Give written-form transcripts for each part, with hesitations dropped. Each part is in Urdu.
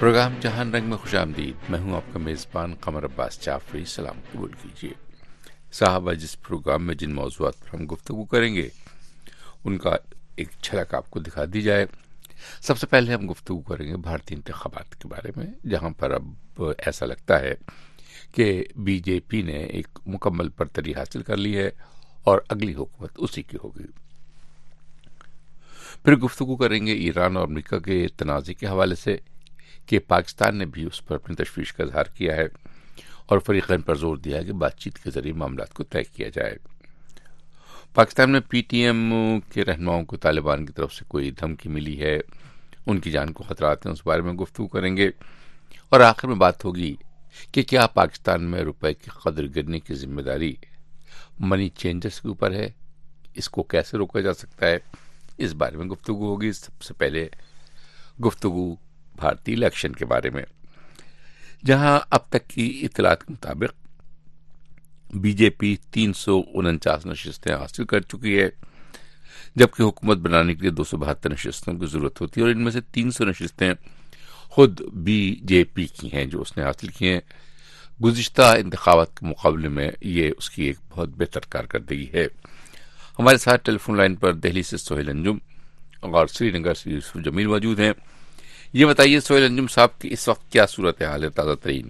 प्रोग्राम जहान रंग में खुश आमदीद। मैं हूं आपका मेज़बान कमर अब्बास जाफरी। सलाम कबूल कीजिए साहब। आज इस प्रोग्राम में जिन मौज़ूआत पर हम गुफ्तगू करेंगे उनका एक झलक आपको दिखा दी जाए। सबसे पहले हम गुफ्तगू करेंगे भारतीय इंतखाबात के बारे में, जहां पर अब ऐसा लगता है कि बीजेपी ने एक मुकम्मल बरतरी हासिल कर ली है और अगली हुकूमत उसी की होगी। फिर गुफ्तगू करेंगे ईरान और अमेरिका के तनाज़े के हवाले से कि पाकिस्तान ने भी उस पर अपनी तशवीश का इजहार किया है और फरीक़ैन पर जोर दिया है कि बातचीत के जरिए मामलात को तय किया जाए। पाकिस्तान में पीटीएम के रहनुमाओं को तालिबान की तरफ से कोई धमकी मिली है, उनकी जान को खतरात हैं, उस बारे में गुफ्तगू करेंगे। और आखिर में बात होगी कि क्या पाकिस्तान में रुपए की कदर गिरने की जिम्मेदारी मनी चेंजर्स के ऊपर है, इसको कैसे रोका जा सकता है, इस बारे में गुफ्तगू होगी। सबसे पहले गुफ्तगू भारतीय इलेक्शन के बारे में, जहां अब तक की इतलात के मुताबिक बीजेपी 349 नशिस्तें हासिल कर चुकी है, जबकि हुकूमत बनाने के लिए 272 नशिस्तों की जरूरत होती है और इनमें से 300 नशिस्तें खुद बीजेपी की हैं जो उसने हासिल की हैं। गुज़िश्ता इंतखाबात के मुकाबले में ये उसकी एक बहुत बेहतर कारकर्दगी है। हमारे साथ टेलीफोन लाइन पर दिल्ली से सोहेल अंजुम और श्रीनगर से यूसुफ जमील मौजूद हैं। ये बताइए सोहेल अंजुम साहब की इस वक्त क्या सूरत हाल है ताज़ा तरीन?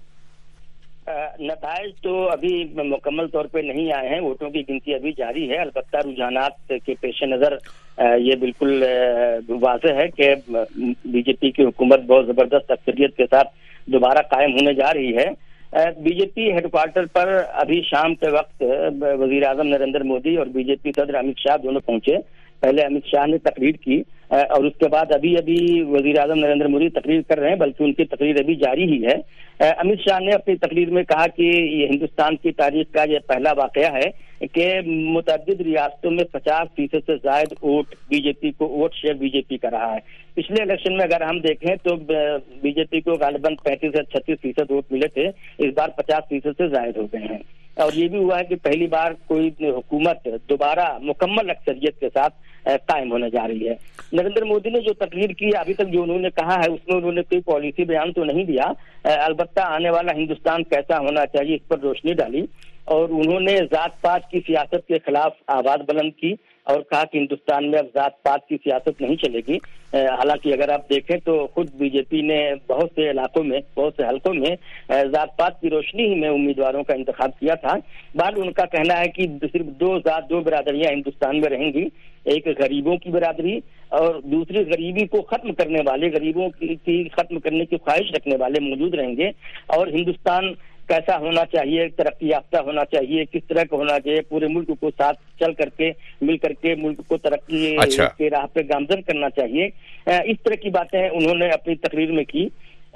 नताइज तो अभी मुकम्मल तौर पे नहीं आए हैं, वोटों की गिनती अभी जारी है। अलबत्ता रुझानात के पेश नज़र ये बिल्कुल वाज़ेह है कि बीजेपी की हुकूमत बहुत ज़बरदस्त अक्सरियत के साथ दोबारा कायम होने जा रही है। बीजेपी हेडक्वार्टर पर अभी शाम के वक्त वज़ीर आज़म नरेंद्र मोदी और बीजेपी सदर अमित शाह दोनों पहुंचे। पहले अमित शाह ने तकरीर की और उसके बाद अभी वज़ीर आज़म नरेंद्र मोदी तकरीर कर रहे हैं, बल्कि उनकी तकरीर अभी जारी ही है। अमित शाह ने अपनी तकरीर में कहा कि ये हिंदुस्तान की तारीख का ये पहला वाकया है कि मुतअद्दिद रियासतों में 50% से ज्यादा वोट बीजेपी को, वोट शेयर बीजेपी का रहा है। पिछले इलेक्शन में अगर हम देखें तो बीजेपी को गालिबन 35 से 36% वोट मिले थे, इस बार 50% से ज्यादा हो गए हैं। और ये भी हुआ है कि पहली बार कोई हुकूमत दोबारा मुकम्मल अक्सरियत के साथ कायम होने जा रही है। नरेंद्र मोदी ने जो तकरीर की, अभी तक जो उन्होंने कहा है उसमें उन्होंने कोई पॉलिसी बयान तो नहीं दिया, अलबत्ता आने वाला हिंदुस्तान कैसा होना चाहिए इस पर रोशनी डाली और उन्होंने जात पात की सियासत के खिलाफ आवाज बुलंद की और कहा कि हिंदुस्तान में अब जात पात की सियासत नहीं चलेगी। हालांकि अगर आप देखें तो खुद बीजेपी ने बहुत से इलाकों में, बहुत से हलकों में जात पात की रोशनी ही में उम्मीदवारों का इंतखाब किया था। बाद उनका कहना है कि सिर्फ दो जात, दो बिरादरियां हिंदुस्तान में रहेंगी, एक गरीबों की बिरादरी और दूसरी गरीबी को खत्म करने वाले, गरीबों की खत्म करने की ख्वाहिश रखने वाले मौजूद रहेंगे। और हिंदुस्तान कैसा होना चाहिए, तरक्की याफ्ता होना चाहिए, किस तरह का होना चाहिए, पूरे मुल्क को साथ चल करके मिल करके मुल्क को तरक्की के राह पे गामजन करना चाहिए। इस तरह की बातें उन्होंने अपनी तकरीर में की।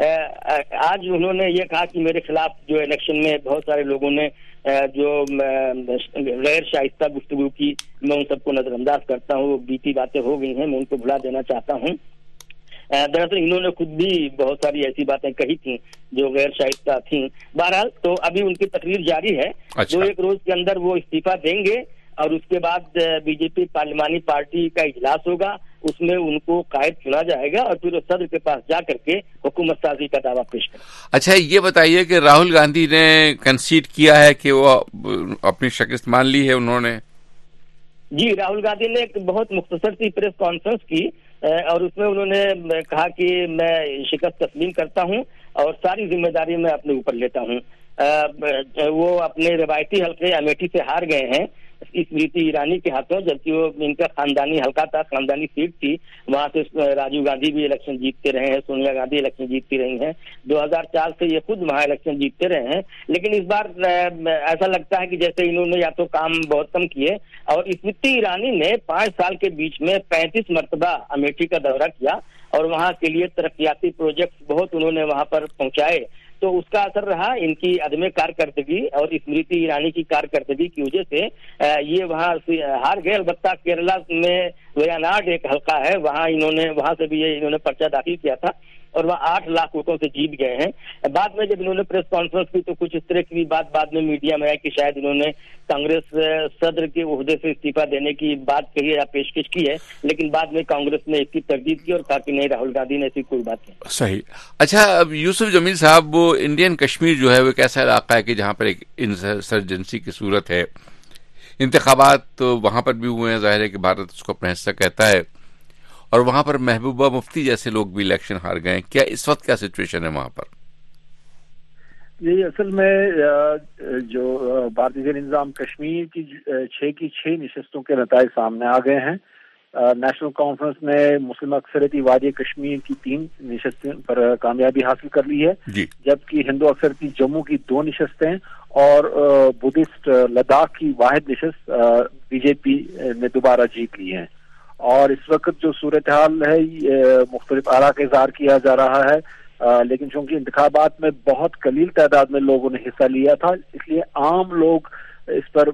आज उन्होंने ये कहा कि मेरे खिलाफ जो इलेक्शन में बहुत सारे लोगों ने जो गैर शाइस्ता गुफ्तगू की, मैं उन सबको नजरअंदाज करता हूँ, बीती बातें हो गई हैं, मैं उनको भुला देना चाहता हूँ। दरअसल इन्होंने खुद भी बहुत सारी ऐसी बातें कही थी जो गैर शाइस्ता थी। बहरहाल तो अभी उनकी तकरीर जारी है। अच्छा। 2-1 रोज के अंदर वो इस्तीफा देंगे और उसके बाद बीजेपी पार्लिमानी पार्टी का इजलास होगा, उसमें उनको कायद चुना जाएगा और फिर सदर के पास जा करके हुकूमत साजी का दावा पेश करें। अच्छा, ये बताइए कि राहुल गांधी ने कंसीड किया है कि वो अपनी शिकस्त मान ली है उन्होंने? जी, राहुल गांधी ने एक बहुत मुख्तसर सी प्रेस कॉन्फ्रेंस की और उसमें उन्होंने कहा कि मैं शिकस्त तस्लीम करता हूं और सारी जिम्मेदारी मैं अपने ऊपर लेता हूं। वो अपने रवायती हल्के अमेठी से हार गए हैं स्मृति ईरानी के हाथों, जबकि वो इनका खानदानी हल्का था, खानदानी सीट थी। वहां से राजीव गांधी भी इलेक्शन जीतते रहे हैं, सोनिया गांधी इलेक्शन जीतती रही हैं, 2004 से ये खुद वहां इलेक्शन जीतते रहे हैं। लेकिन इस बार ऐसा लगता है कि जैसे इन्होंने या तो काम बहुत कम किए और स्मृति ईरानी ने 5 साल के बीच में 35 मरतबा अमेठी का दौरा किया और वहां के लिए तरक्याती प्रोजेक्ट बहुत उन्होंने वहां पर पहुंचाए। तो उसका असर रहा इनकी अदम कारकर्दगी और स्मृति ईरानी की कारकर्दगी की वजह से ये वहां हार गए। अलबत्ता केरला में वयनाड एक हल्का है, वहां से भी ये इन्होंने पर्चा दाखिल किया था। और वह 8 लाख वोटों से जीत गए हैं। बाद में जब इन्होंने प्रेस कॉन्फ्रेंस की तो कुछ इस तरह की भी बात बाद में मीडिया में आया कि शायद इन्होंने कांग्रेस सदर के ओहदे से इस्तीफा देने की बात कही है या पेशकश की है, लेकिन बाद में कांग्रेस ने इसकी तरदीद की और कहा कि नहीं, राहुल गांधी ने ऐसी कोई बात नहीं। सही। अच्छा, अब यूसुफ जमील साहब, वो इंडियन कश्मीर जो है वो एक ऐसा इलाका है कि जहाँ पर एक इंसर्जेंसी की सूरत है। इंतखाबात तो वहां पर भी हुए हैं, जाहिर है कि भारत उसको अपना हिस्सा कहता है, और वहां पर महबूबा मुफ्ती जैसे लोग भी इलेक्शन हार गए। क्या इस वक्त क्या सिचुएशन है वहां पर? ये असल में जो भारतीय जेर इंतजाम कश्मीर की 6 नशस्तों के नताइज सामने आ गए हैं। नेशनल कॉन्फ्रेंस ने मुस्लिम अक्सरियती वादी कश्मीर की 3 नशस्तें पर कामयाबी हासिल कर ली है, जबकि हिंदू अक्सरियती जम्मू की 2 नशस्तें और बुद्धिस्ट लद्दाख की वाहिद नशस्त बीजेपी ने दोबारा जीत ली है। और इस वक्त जो सूरत हाल है, मुख्तलिफ आरा का इज़हार किया जा रहा है, लेकिन चूंकि इंतखाबात में बहुत कलील तादाद में लोगों ने हिस्सा लिया था, इसलिए आम लोग इस पर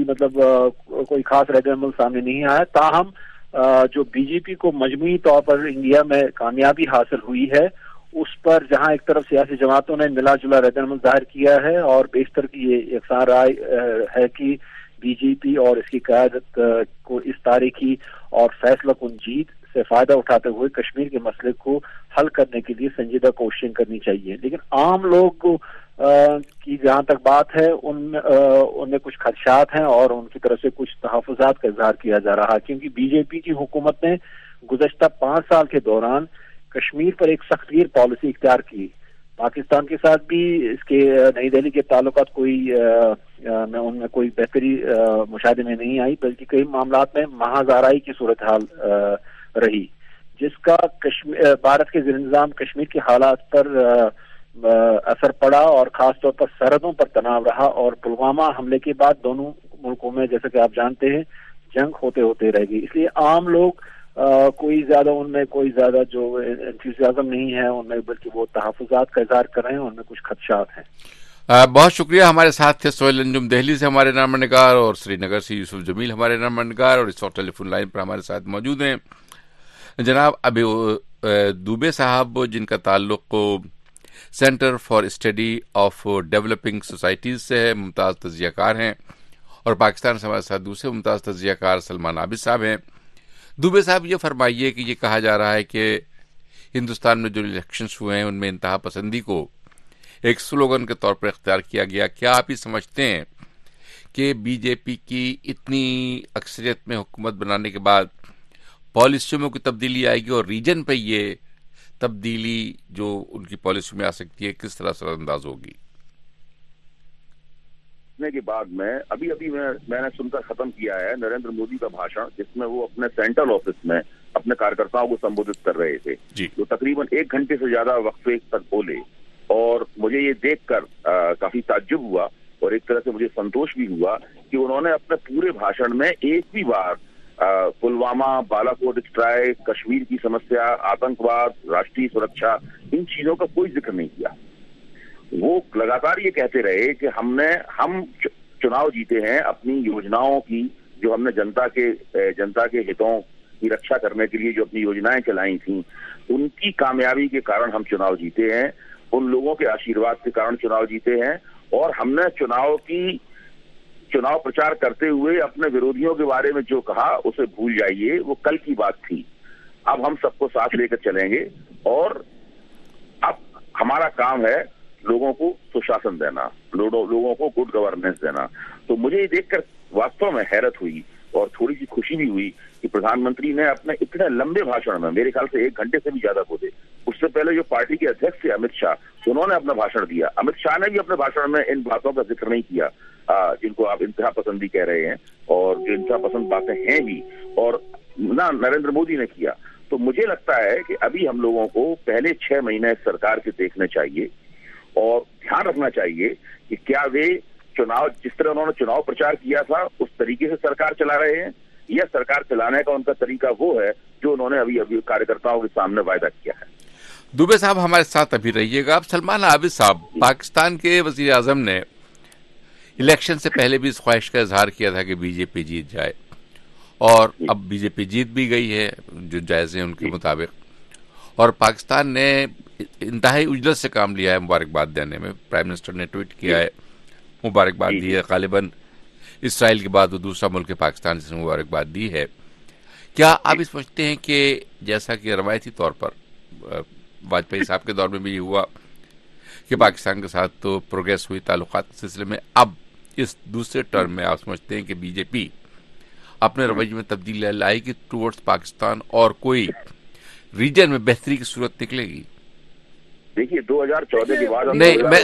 कोई खास रद्द-ए-अमल सामने नहीं आया। ताहम जो बीजेपी को मजमूई तौर पर इंडिया में कामयाबी हासिल हुई है, उस पर जहां एक तरफ सियासी जमातों ने मिला जुला रद्द-ए-अमल जाहिर किया है और बेशतर की ये यकसार राय है कि बीजेपी और इसकी क़यादत को इस तारीखी और फैसला कुन जीत से फायदा उठाते हुए कश्मीर के मसले को हल करने के लिए संजीदा कोशिशें करनी चाहिए। लेकिन आम लोग की जहां तक बात है, उनमें कुछ खदशात हैं और उनकी तरफ से कुछ तहफ़्फ़ुज़ात का इज़हार किया जा रहा है, क्योंकि बीजेपी की हुकूमत ने गुज़श्ता 5 साल के दौरान कश्मीर पर एक सख्तगीर पॉलिसी इख्तियार की। पाकिस्तान के साथ भी इसके नई दिल्ली के ताल्लुकात उनमें कोई बेहतरी मुशाहिदे में नहीं आई, बल्कि कई मामलात में महाज़ाराई की सूरत हाल रही, जिसका भारत के ज़ेर-ए-निज़ाम कश्मीर के हालात पर असर पड़ा और खास तौर पर सरहदों पर तनाव रहा। और पुलवामा हमले के बाद दोनों मुल्कों में, जैसे कि आप जानते हैं, जंग होते होते रह गई। इसलिए आम लोग उनमें कोई ज्यादा जो एंथुसियाज्म नहीं है उनमें, बल्कि वो तहफ़्फ़ुज़ात का इज़हार कर रहे हैं, उनमें कुछ खदशात हैं। बहुत शुक्रिया। हमारे साथ थे सोहेल अंजुम दिल्ली से हमारे नामनिगार, और श्रीनगर से यूसुफ जमील हमारे नामनिगार, और इस वक्त टेलीफोन लाइन पर हमारे साथ मौजूद हैं जनाब अभी दुबे साहब, जिनका ताल्लुक centre for study of developing societies से है, मुमताज़ तज़ियाकार हैं, और पाकिस्तान से हमारे साथ दूसरे मुमताज़ तज़ियाकार सलमान आबिद साहब हैं। दुबे साहब, ये फरमाइए कि ये कहा जा रहा है कि हिंदुस्तान में जो इलेक्शंस हुए हैं उनमें इंतहा पसंदी को एक स्लोगन के तौर पर इख्तियार किया गया। क्या आप ये समझते हैं कि बीजेपी की इतनी अक्सरियत में हुकूमत बनाने के बाद पॉलिसियों में कोई तब्दीली आएगी, और रीजन पे ये तब्दीली जो उनकी पॉलिसी में आ सकती है किस तरह से अंदाज होगी? के बाद में अभी मैंने सुनकर खत्म किया है नरेंद्र मोदी का भाषण, जिसमें वो अपने सेंट्रल ऑफिस में अपने कार्यकर्ताओं को संबोधित कर रहे थे, जो तकरीबन 1 घंटे से ज्यादा वक्फे तक बोले। और मुझे ये देखकर काफी ताज्जुब हुआ और एक तरह से मुझे संतोष भी हुआ कि उन्होंने अपने पूरे भाषण में एक भी बार पुलवामा, बालाकोट स्ट्राइक, कश्मीर की समस्या, आतंकवाद, राष्ट्रीय सुरक्षा, इन चीजों का कोई जिक्र नहीं किया। वो लगातार ये कहते रहे कि हम चुनाव जीते हैं अपनी योजनाओं की, जो हमने जनता के हितों की रक्षा करने के लिए जो अपनी योजनाएं चलाई थी, उनकी कामयाबी के कारण हम चुनाव जीते हैं, उन लोगों के आशीर्वाद के कारण चुनाव जीते हैं। और हमने चुनाव प्रचार करते हुए अपने विरोधियों के बारे में जो कहा उसे भूल जाइए, वो कल की बात थी। अब हम सबको साथ लेकर चलेंगे और अब हमारा काम है लोगों को सुशासन देना, लोगों को गुड गवर्नेंस देना। तो मुझे ये देखकर वास्तव में हैरत हुई और थोड़ी सी खुशी भी हुई कि प्रधानमंत्री ने अपने इतने लंबे भाषण में, मेरे ख्याल से 1 घंटे से भी ज्यादा बोले, उससे पहले जो पार्टी के अध्यक्ष थे अमित शाह, उन्होंने अपना भाषण दिया। अमित शाह ने भी अपने भाषण में इन बातों का जिक्र नहीं किया जिनको आप इंतहा पसंदी कह रहे हैं, और जो इंतहा पसंद बातें हैं भी, और ना नरेंद्र मोदी ने किया। तो मुझे लगता है कि अभी हम लोगों को पहले 6 महीने सरकार के देखने चाहिए और ध्यान रखना चाहिए कि क्या वे चुनाव, जिस तरह उन्होंने चुनाव प्रचार किया था, उस तरीके से सरकार चला रहे हैं, या सरकार चलाने का उनका तरीका वो है जो उन्होंने अभी कार्यकर्ताओं के सामने वायदा किया है। दुबे साहब हमारे साथ अभी रहिएगा। अब सलमान आबिद साहब, पाकिस्तान के वजीर आजम ने इलेक्शन से पहले भी इस ख्वाहिश का इजहार किया था कि बीजेपी जीत जाए, और अब बीजेपी जीत भी गई है जो जायज़ है उनके मुताबिक, और पाकिस्तान ने इंतहाई उजलत से काम लिया है मुबारकबाद देने में। प्राइम मिनिस्टर ने ट्वीट किया है, मुबारकबाद दी है। गालिबन इसराइल के बाद वो दूसरा मुल्क है पाकिस्तान जिसने मुबारकबाद दी है। क्या आप इस समझते हैं कि जैसा कि रवायती तौर पर वाजपेयी साहब के दौर में भी हुआ कि पाकिस्तान के साथ तो प्रोग्रेस हुई ताल्लुकात के सिलसिले में, अब इस दूसरे टर्म में आप समझते हैं कि बीजेपी अपने रवैये में तब्दीली लाएगी टुवर्ड्स पाकिस्तान और कोई रीजन में बेहतरी की सूरत निकलेगी? देखिए 2014 के बाद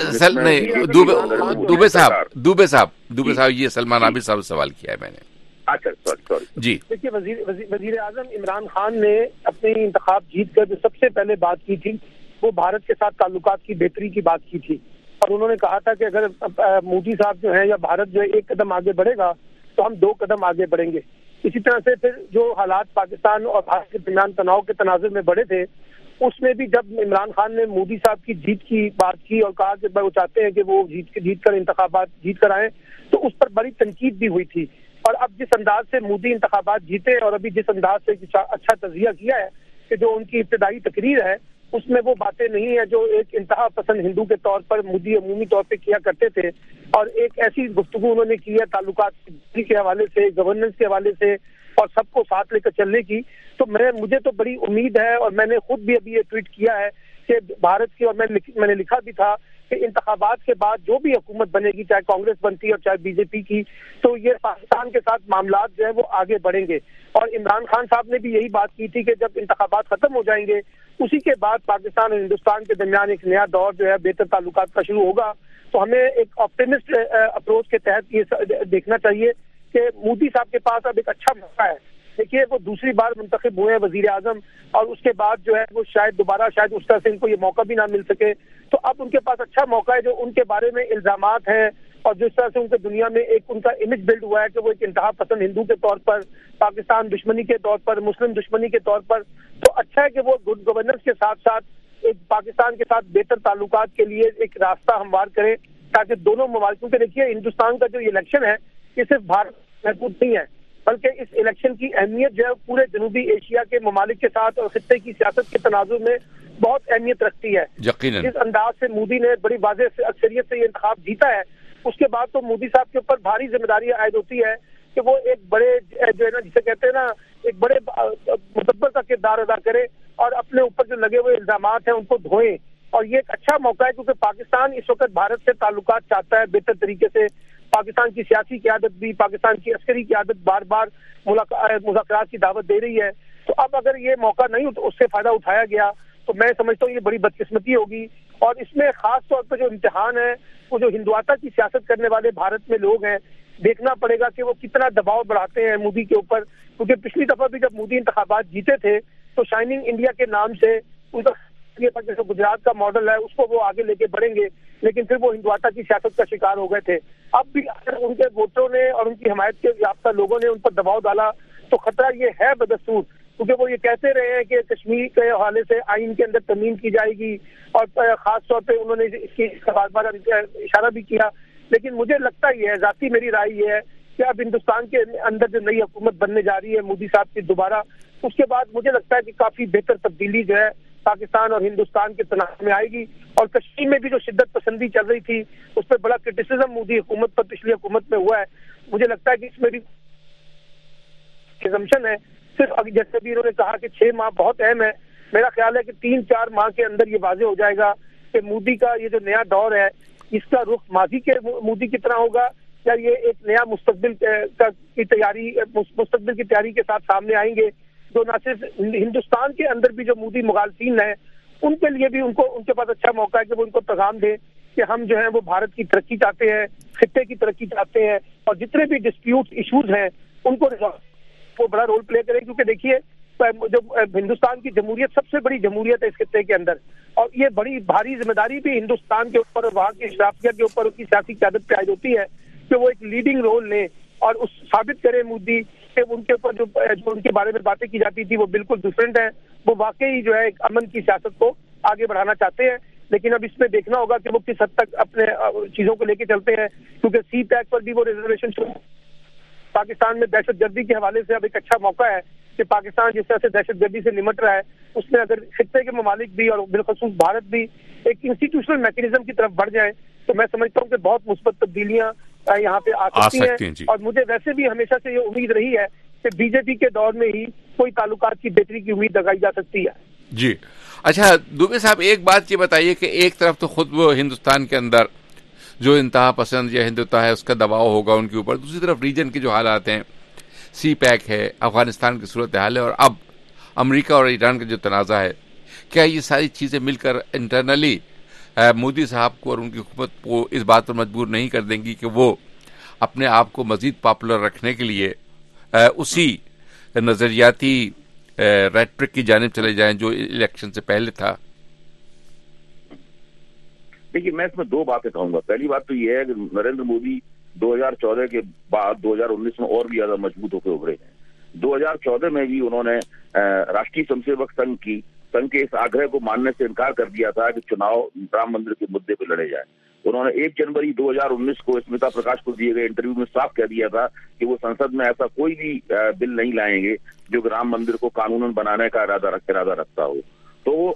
दुबे साहब ये सलमान आबिद साहब से सवाल किया है मैंने। अच्छा सॉरी जी। देखिए वजीर आजम इमरान खान ने अपनी इंतखाब जीत कर जो सबसे पहले बात की थी वो भारत के साथ ताल्लुकात की बेहतरी की बात की थी, और उन्होंने कहा था कि अगर मोदी साहब जो है या भारत जो है एक कदम आगे बढ़ेगा तो हम 2 कदम आगे बढ़ेंगे। इसी तरह से फिर जो हालात पाकिस्तान और भारत के दरमियान तनाव के तनाजुर में बढ़े थे, उसमें भी जब इमरान खान ने मोदी साहब की जीत की बात की और कहा कि वो चाहते हैं कि वो जीत कर इंतखाबात जीत कर आए, तो उस पर बड़ी तनकीद भी हुई थी। और अब जिस अंदाज से मोदी इंतखाबात जीते और अभी जिस अंदाज से अच्छा तज़किया किया है कि जो उनकी इब्तिदाई तकरीर है उसमें वो बातें नहीं है जो एक इंतहा पसंद हिंदू के तौर पर मोदी अमूमी तौर पे किया करते थे, और एक ऐसी गुफ्तगू उन्होंने की है ताल्लुकात के हवाले से, गवर्नेंस के हवाले से और सबको साथ लेकर चलने की। तो मुझे तो बड़ी उम्मीद है, और मैंने खुद भी अभी ये ट्वीट किया है कि भारत की, और मैंने लिखा भी था कि इंतखाबात के बाद जो भी हुकूमत बनेगी, चाहे कांग्रेस बनती है और चाहे बीजेपी की, तो ये पाकिस्तान के साथ मामलात जो है वो आगे बढ़ेंगे। और इमरान खान साहब ने भी यही बात की थी कि जब इंतखाबात खत्म हो जाएंगे उसी के बाद पाकिस्तान और हिंदुस्तान के दरमियान एक नया दौर जो है बेहतर ताल्लुकात का शुरू होगा। तो हमें एक ऑप्टिमिस्ट अप्रोच के तहत ये देखना चाहिए कि मोदी साहब के पास अब एक अच्छा मौका है। देखिए वो दूसरी बार मुंतखब हुए हैं वजीर आजम, और उसके बाद जो है वो शायद उस तरह से इनको ये मौका भी ना मिल सके, तो अब उनके पास अच्छा मौका है। जो उनके बारे में इल्जामात हैं और जिस तरह से उनके दुनिया में एक उनका इमेज बिल्ड हुआ है कि वो एक इंतहा पसंद हिंदू के तौर पर, पाकिस्तान दुश्मनी के तौर पर, मुस्लिम दुश्मनी के तौर पर, तो अच्छा है कि वो गुड गवर्नेंस के साथ साथ एक पाकिस्तान के साथ बेहतर ताल्लुकात के लिए एक रास्ता हमवार करें, ताकि दोनों ममालिकों के, देखिए हिंदुस्तान का जो इलेक्शन है ये सिर्फ भारत महदूद नहीं है, बल्कि इस इलेक्शन की अहमियत जो है पूरे जनूबी एशिया के ममालिक के साथ और खित्ते की सियासत के तनाजुर में बहुत अहमियत रखती है। जिस अंदाज से मोदी ने बड़ी वाज़ेह से अक्सरियत से ये इंतखाब जीता है, उसके बाद तो मोदी साहब के ऊपर भारी जिम्मेदारी आयद होती है कि वो एक बड़े जो है ना, जिसे कहते हैं ना, एक बड़े मुदब्बर का किरदार अदा करे और अपने ऊपर जो लगे हुए इल्जामात हैं उनको धोएं। और ये एक अच्छा मौका है क्योंकि पाकिस्तान इस वक्त भारत से ताल्लुकात चाहता है बेहतर तरीके से। पाकिस्तान की सियासी क़यादत भी, पाकिस्तान की अस्करी क़यादत बार बार मुज़ाकरात की दावत दे रही है। तो अब अगर ये मौका नहीं उससे फायदा उठाया गया तो मैं समझता हूँ ये बड़ी बदकिस्मती होगी। और इसमें खास तौर पर जो इम्तिहान है वो जो हिंदुआता की सियासत करने वाले भारत में लोग हैं, देखना पड़ेगा कि वो कितना दबाव बढ़ाते हैं मोदी के ऊपर। क्योंकि पिछली दफा भी जब मोदी इंतखाबात जीते थे तो शाइनिंग इंडिया के नाम से उनका जो गुजरात का मॉडल है उसको वो आगे लेके बढ़ेंगे, लेकिन फिर वो हिंदुआता की सियासत का शिकार हो गए थे। अब भी अगर उनके वोटरों ने और उनकी हमायत के याफ्ता लोगों ने उन पर दबाव डाला तो खतरा ये है बदस्तूर, क्योंकि वो ये कहते रहे हैं कि कश्मीर के हवाले से आइन के अंदर तरमीम की जाएगी, और खास तौर पे उन्होंने इसकी बार बार इशारा भी किया। लेकिन मुझे लगता ही है, जाती मेरी राय ये है कि अब हिंदुस्तान के अंदर जो नई हुकूमत बनने जा रही है मोदी साहब की दोबारा, उसके बाद मुझे लगता है कि काफी बेहतर तब्दीली जो है पाकिस्तान और हिंदुस्तान के तनाव में आएगी। और कश्मीर में भी जो शिद्दत पसंदी चल रही थी उस पर बड़ा क्रिटिसिज्म मोदी हुकूमत पर पिछली हुकूमत में हुआ है। मुझे लगता है कि इसमें भी एजम्पशन है। सिर्फ अभी जैसे भी इन्होंने कहा कि 6 माह बहुत अहम है, मेरा ख्याल है कि 3-4 माह के अंदर ये वाज़ेह हो जाएगा कि मोदी का ये जो नया दौर है इसका रुख माजी के मोदी की तरह होगा या ये एक नया मुस्तकबिल की तैयारी के साथ सामने आएंगे, जो न सिर्फ हिंदुस्तान के अंदर भी जो मोदी मुखालिफिन है उनके लिए भी उनके पास अच्छा मौका है कि वो उनको पैगाम दे कि हम जो है वो भारत की तरक्की चाहते हैं, खित्ते की तरक्की चाहते हैं, और जितने भी डिस्प्यूट इशूज हैं उनको वो बड़ा रोल प्ले करें। क्योंकि देखिए जो हिंदुस्तान की जमहूरियत सबसे बड़ी जमहूरियत है इस खित्ते के अंदर, और ये बड़ी भारी जिम्मेदारी भी हिंदुस्तान के ऊपर और वहाँ की अशराफिया के ऊपर उसकी सियासी क़यादत पे आयद होती है कि वो एक लीडिंग रोल लें और उस साबित करें मोदी कि उनके ऊपर जो उनके बारे में बातें की जाती थी वो बिल्कुल डिफरेंट है, वो वाकई जो है एक अमन की सियासत को आगे बढ़ाना चाहते हैं। लेकिन अब इसमें देखना होगा कि वो किस हद तक अपने चीजों को लेके चलते हैं, क्योंकि CPAC पर भी वो रिजर्वेशन पाकिस्तान में दहशतगर्दी के हवाले से अब एक अच्छा मौका है کہ پاکستان جس طرح سے دہشت گردی سے نمٹ رہا ہے اس میں اگر خطے کے ممالک بھی اور بالخصوص بھارت بھی ایک انسٹیٹیوشنل میکینزم کی طرف بڑھ جائیں تو میں سمجھتا ہوں کہ بہت مثبت تبدیلیاں یہاں پہ آ سکتی ہیں. اور مجھے ویسے بھی ہمیشہ سے یہ امید رہی ہے کہ بی جے پی کے دور میں ہی کوئی تعلقات کی بہتری کی امید لگائی جا سکتی ہے. جی اچھا دوبے صاحب، ایک بات یہ بتائیے کہ ایک طرف تو خود وہ ہندوستان کے اندر جو انتہا پسند یا ہندوتا ہے اس کا دباؤ ہوگا ان کے اوپر، دوسری طرف ریجن کے جو حالات ہیں، سی پیک ہے، افغانستان کی صورتحال ہے، اور اب امریکہ اور ایران کا جو تنازع ہے، کیا یہ ساری چیزیں مل کر انٹرنلی مودی صاحب کو اور ان کی حکومت کو اس بات پر مجبور نہیں کر دیں گی کہ وہ اپنے آپ کو مزید پاپولر رکھنے کے لیے اسی نظریاتی ریٹرک کی جانب چلے جائیں جو الیکشن سے پہلے تھا؟ دیکھیے میں اس میں دو باتیں کہوں گا. پہلی بات تو یہ ہے کہ نریندر مودی 2014 کے بعد 2019 میں اور بھی زیادہ مضبوط ہو کے ابھرے ہیں. 2014 میں بھی انہوں نے راشٹریہ سوئم سیوک سنگھ کے اس آگرہ کو ماننے سے انکار کر دیا تھا کہ چناؤ رام مندر کے مدعے پہ لڑے جائیں. انہوں نے 1 جنوری 2019 کو اسمتا پرکاش کو دیے گئے انٹرویو میں صاف کہہ دیا تھا کہ وہ سنسد میں ایسا کوئی بھی بل نہیں لائیں گے جو کہ رام مندر کو قانوناً بنانے کا ارادہ رکھتا ہو. تو وہ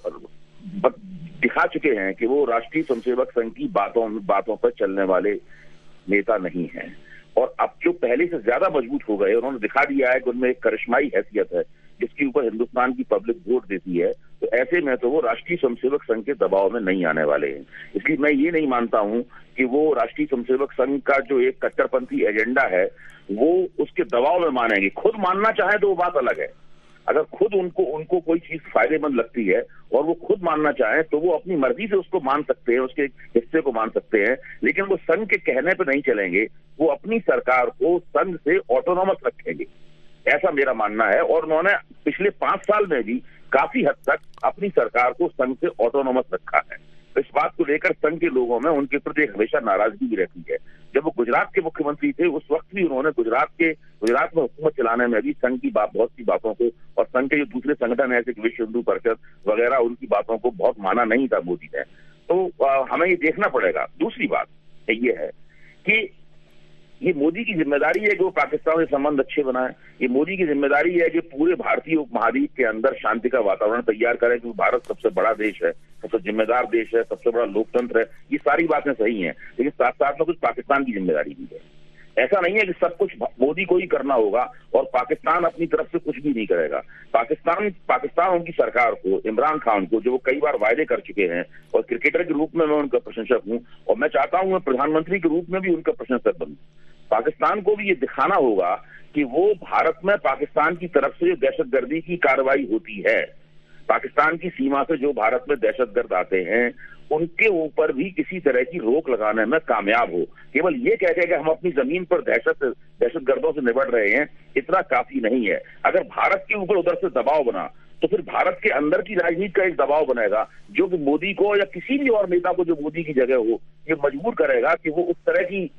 دکھا چکے ہیں کہ وہ راشٹریہ سوئم سیوک سنگھ کی باتوں پر چلنے والے نیتا نہیں ہیں. اور اب جو پہلے سے زیادہ مضبوط ہو گئے، انہوں نے دکھا دیا ہے کہ ان میں ایک کرشمائی حیثیت ہے جس کے اوپر ہندوستان کی پبلک ووٹ دیتی ہے. تو ایسے میں تو وہ راشٹریہ سوئم سیوک سنگھ کے دباؤ میں نہیں آنے والے ہیں. اس لیے میں یہ نہیں مانتا ہوں کہ وہ راشٹریہ سوئم سیوک سنگھ کا جو ایک کٹر پنتھی ایجنڈا ہے وہ اس کے دباؤ میں مانیں گے. خود ماننا چاہیں تو وہ بات الگ ہے. اگر خود ان کو کوئی چیز فائدے مند لگتی ہے اور وہ خود ماننا چاہیں تو وہ اپنی مرضی سے اس کو مان سکتے ہیں، اس کے حصے کو مان سکتے ہیں، لیکن وہ سنگھ کے کہنے پہ نہیں چلیں گے. وہ اپنی سرکار کو سنگھ سے آٹونومس رکھیں گے، ایسا میرا ماننا ہے. اور انہوں نے پچھلے 5 سال میں بھی کافی حد تک اپنی سرکار کو سنگھ سے آٹونومس رکھا ہے. اس بات کو لے کر سنگھ کے لوگوں میں ان کے پرتی ہمیشہ ناراضگی بھی رہتی ہے. جب وہ گجرات کے مکھیہ منتری تھے اس وقت بھی انہوں نے گجرات میں حکومت چلانے میں بھی سنگھ کی بہت سی باتوں کو اور سنگھ کے جو دوسرے سنگھن ہیں جیسے وشو ہندو پریشد وغیرہ ان کی باتوں کو بہت مانا نہیں تھا مودی نے. تو ہمیں یہ دیکھنا پڑے گا. دوسری بات یہ ہے کہ یہ مودی کی ذمہ داری ہے کہ وہ پاکستان سے سمبند اچھے بنائیں. یہ مودی کی ذمہ داری ہے کہ پورے بھارتی اپ مہادیپ کے اندر شانتی کا واتاورن تیار کریں کیونکہ بھارت سب سے بڑا دیش ہے، سب سے ذمہ دار دیش ہے، سب سے بڑا لوکتنتر ہے. یہ ساری باتیں صحیح ہیں، لیکن ساتھ ساتھ میں کچھ پاکستان کی ذمہ داری بھی ہے. ایسا نہیں ہے کہ سب کچھ مودی کو ہی کرنا ہوگا اور پاکستان اپنی طرف سے کچھ بھی نہیں کرے گا. پاکستان ان کی سرکار کو، عمران خان کو، جو وہ کئی بار وعدے کر چکے ہیں، اور کرکٹر کے روپ میں ان کا پرشنسک ہوں اور میں چاہتا ہوں میں پردھان منتری کے روپ میں بھی ان کا پرشنسک بنوں. پاکستان کو بھی یہ دکھانا ہوگا کہ وہ بھارت میں پاکستان کی طرف سے جو دہشت گردی کی کارروائی ہوتی ہے، پاکستان کی سیما سے جو بھارت میں دہشت گرد آتے ہیں ان کے اوپر بھی کسی طرح کی روک لگانے میں کامیاب ہو. کیول یہ کہہ کے کہ ہم اپنی زمین پر دہشت گردوں سے نبٹ رہے ہیں اتنا کافی نہیں ہے. اگر بھارت کے اوپر ادھر سے دباؤ بنا تو پھر بھارت کے اندر کی راجنیتی کا ایک دباؤ بنے گا جو کہ مودی کو یا کسی بھی اور نیتا کو جو مودی کی جگہ ہو یہ مجبور کرے گا کہ وہ اس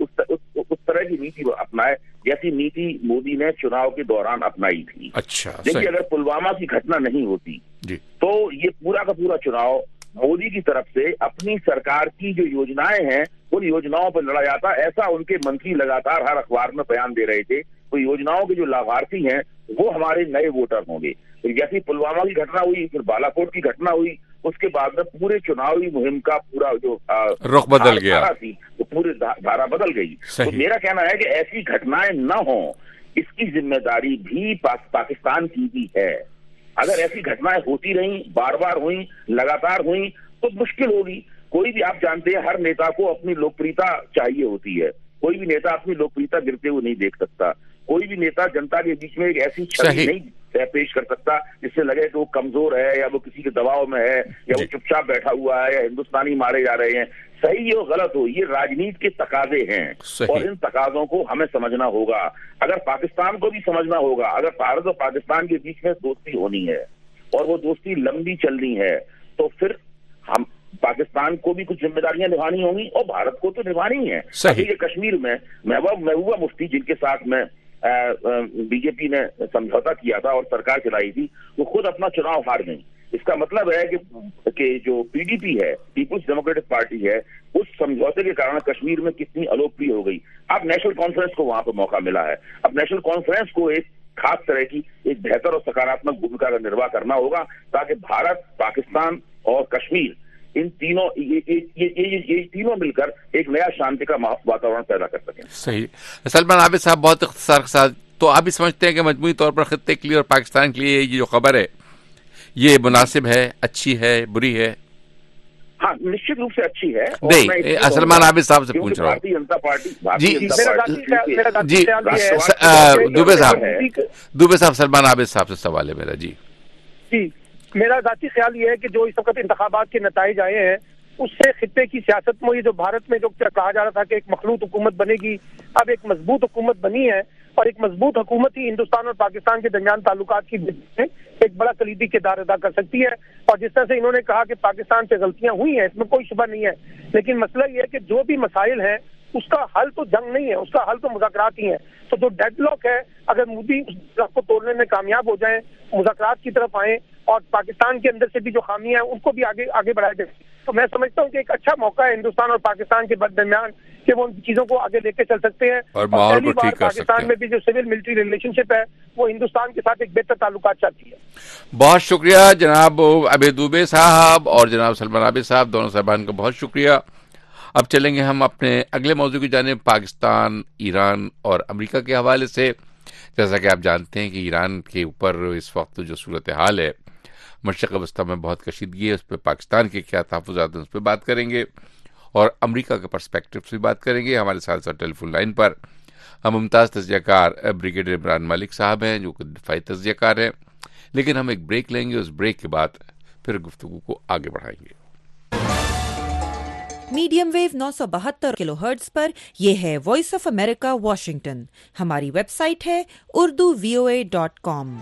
طرح کی نیتی اپنائے جیسی نیتی مودی نے چناؤ کے دوران اپنائی تھی. اچھا دیکھیے اگر پلوامہ کی گھٹنا نہیں ہوتی تو یہ پورا کا پورا چناؤ مودی کی طرف سے اپنی سرکار کی جو یوجنائیں ہیں ان یوجناؤں پر لڑا جاتا. ایسا ان کے منتری لگاتار ہر اخبار میں بیان دے رہے تھے. وہ یوجناؤں کے جو لابھارتھی ہیں وہ ہمارے نئے ووٹر ہوں گے. جیسی پلوامہ کی گھٹنا ہوئی، پھر بالا کوٹ کی گھٹنا ہوئی، اس کے بعد میں پورے چناوی مہم کا پورا جو رخ بدل گیا تھی وہ پورے دھارا بدل گئی. تو میرا کہنا ہے کہ ایسی گھٹنائیں نہ ہوں، اس کی ذمہ داری بھی پاکستان کی بھی ہے. اگر ایسی گھٹنائیں ہوتی رہیں، بار بار ہوئیں، لگاتار ہوئیں تو مشکل ہوگی. کوئی بھی آپ جانتے ہیں ہر نیتا کو اپنی لوکپریتا چاہیے ہوتی ہے. کوئی بھی نیتا اپنی لوکپریتا گرتے ہوئے نہیں دیکھ سکتا. کوئی بھی نیتا جنتا کے بیچ میں ایک ایسی چھوی نہیں پیش کر سکتا جس سے لگے کہ وہ کمزور ہے یا وہ کسی کے دباؤ میں ہے یا وہ چپ چاپ بیٹھا ہوا ہے یا ہندوستانی مارے جا رہے ہیں. صحیح ہو غلط ہو، یہ راجنیتی کے تقاضے ہیں اور ان تقاضوں کو ہمیں سمجھنا ہوگا. اگر پاکستان کو بھی سمجھنا ہوگا، اگر بھارت اور پاکستان کے بیچ میں دوستی ہونی ہے اور وہ دوستی لمبی چلنی ہے تو پھر ہم پاکستان کو بھی کچھ ذمہ داریاں نبھانی ہوں گی اور بھارت کو تو نبھانی ہے. ابھی کشمیر میں محبوبہ مفتی جن کے ساتھ میں بی جے پی نے سمجھوتا کیا تھا اور سرکار چلائی تھی، وہ خود اپنا چناؤ ہار گئی. اس کا مطلب ہے کہ جو پی ڈی پی ہے، پیپلز ڈیموکریٹک پارٹی ہے، اس سمجھوتے کے کارن کشمیر میں کتنی الوپری ہو گئی. اب نیشنل کانفرنس کو وہاں پہ موقع ملا ہے. اب نیشنل کانفرنس کو ایک खास तरह की एक बेहतर और सकारात्मक भूमिका का निर्वाह करना होगा, ताकि भारत, पाकिस्तान और कश्मीर इन तीनों ये तीनों मिलकर एक नया शांति का वातावरण पैदा कर सकें। सही। सलमान आबिद साहब, बहुत इख्तिसार के साथ, तो आप भी समझते हैं कि मजमूई तौर पर खित्ते के लिए और पाकिस्तान के लिए ये जो खबर है ये मुनासिब है, अच्छी है, बुरी है? हाँ, निश्चित रूप से अच्छी है। नहीं, सलमान आबिद साहब से पूछ रहा हूँ। भारतीय जनता पार्टी जी, दुबे साहब, सलमान आबिद साहब से सवाल है मेरा। जी, मेरा ذاتی خیال یہ ہے کہ جو اس وقت انتخابات کے نتائج آئے ہیں اس سے خطے کی سیاست میں یہ جو بھارت میں جو کہا جا رہا تھا کہ ایک مخلوط حکومت بنے گی، اب ایک مضبوط حکومت بنی ہے، اور ایک مضبوط حکومت ہی ہندوستان اور پاکستان کے درمیان تعلقات کی ایک بڑا کلیدی کردار ادا کر سکتی ہے۔ اور جس طرح سے انہوں نے کہا کہ پاکستان سے غلطیاں ہوئی ہیں، اس میں کوئی شبہ نہیں ہے، لیکن مسئلہ یہ ہے کہ جو بھی مسائل ہیں اس کا حل تو جنگ نہیں ہے، اس کا حل تو مذاکرات ہی ہیں۔ تو جو ڈیڈ لاک ہے، اگر مودی اس ڈیڈ کو توڑنے میں کامیاب ہو جائیں، مذاکرات کی طرف آئیں اور پاکستان کے اندر سے بھی جو خامیاں ہیں ان کو بھی آگے بڑھایا جائے، تو میں سمجھتا ہوں کہ ایک اچھا موقع ہے ہندوستان اور پاکستان کے درمیان کہ وہ ان چیزوں کو آگے لے کے چل سکتے ہیں، اور پہلی بار پاکستان میں بھی جو سول ملٹری ریلیشن شپ ہے وہ ہندوستان کے ساتھ ایک بہتر تعلقات چاہتی ہے۔ بہت شکریہ جناب عبید دوبے صاحب اور جناب سلمان عابد صاحب، دونوں صاحبان کا بہت شکریہ۔ اب چلیں گے ہم اپنے اگلے موضوع کی جانب، پاکستان، ایران اور امریکہ کے حوالے سے۔ جیسا کہ آپ جانتے ہیں کہ ایران کے اوپر اس وقت جو صورتحال ہے مشرق وسطیٰ میں بہت کشیدگی ہے، اس پہ پاکستان کے کیا تحفظات ہیں اس پہ بات کریں گے، اور امریکہ کے پرسپیکٹو سے بات کریں گے۔ ہمارے ساتھ ٹیلی فون لائن پر ممتاز تجزیہ کار بریگیڈیئر عمران ملک صاحب ہیں جو کہ دفاعی تجزیہ کار ہیں، لیکن ہم ایک بریک لیں گے، اس بریک کے بعد پھر گفتگو کو آگے بڑھائیں گے۔ میڈیم ویو 972 کلو ہرٹز پر یہ ہے وائس آف امریکہ واشنگٹن۔ ہماری ویب سائٹ ہے urduvoa.com۔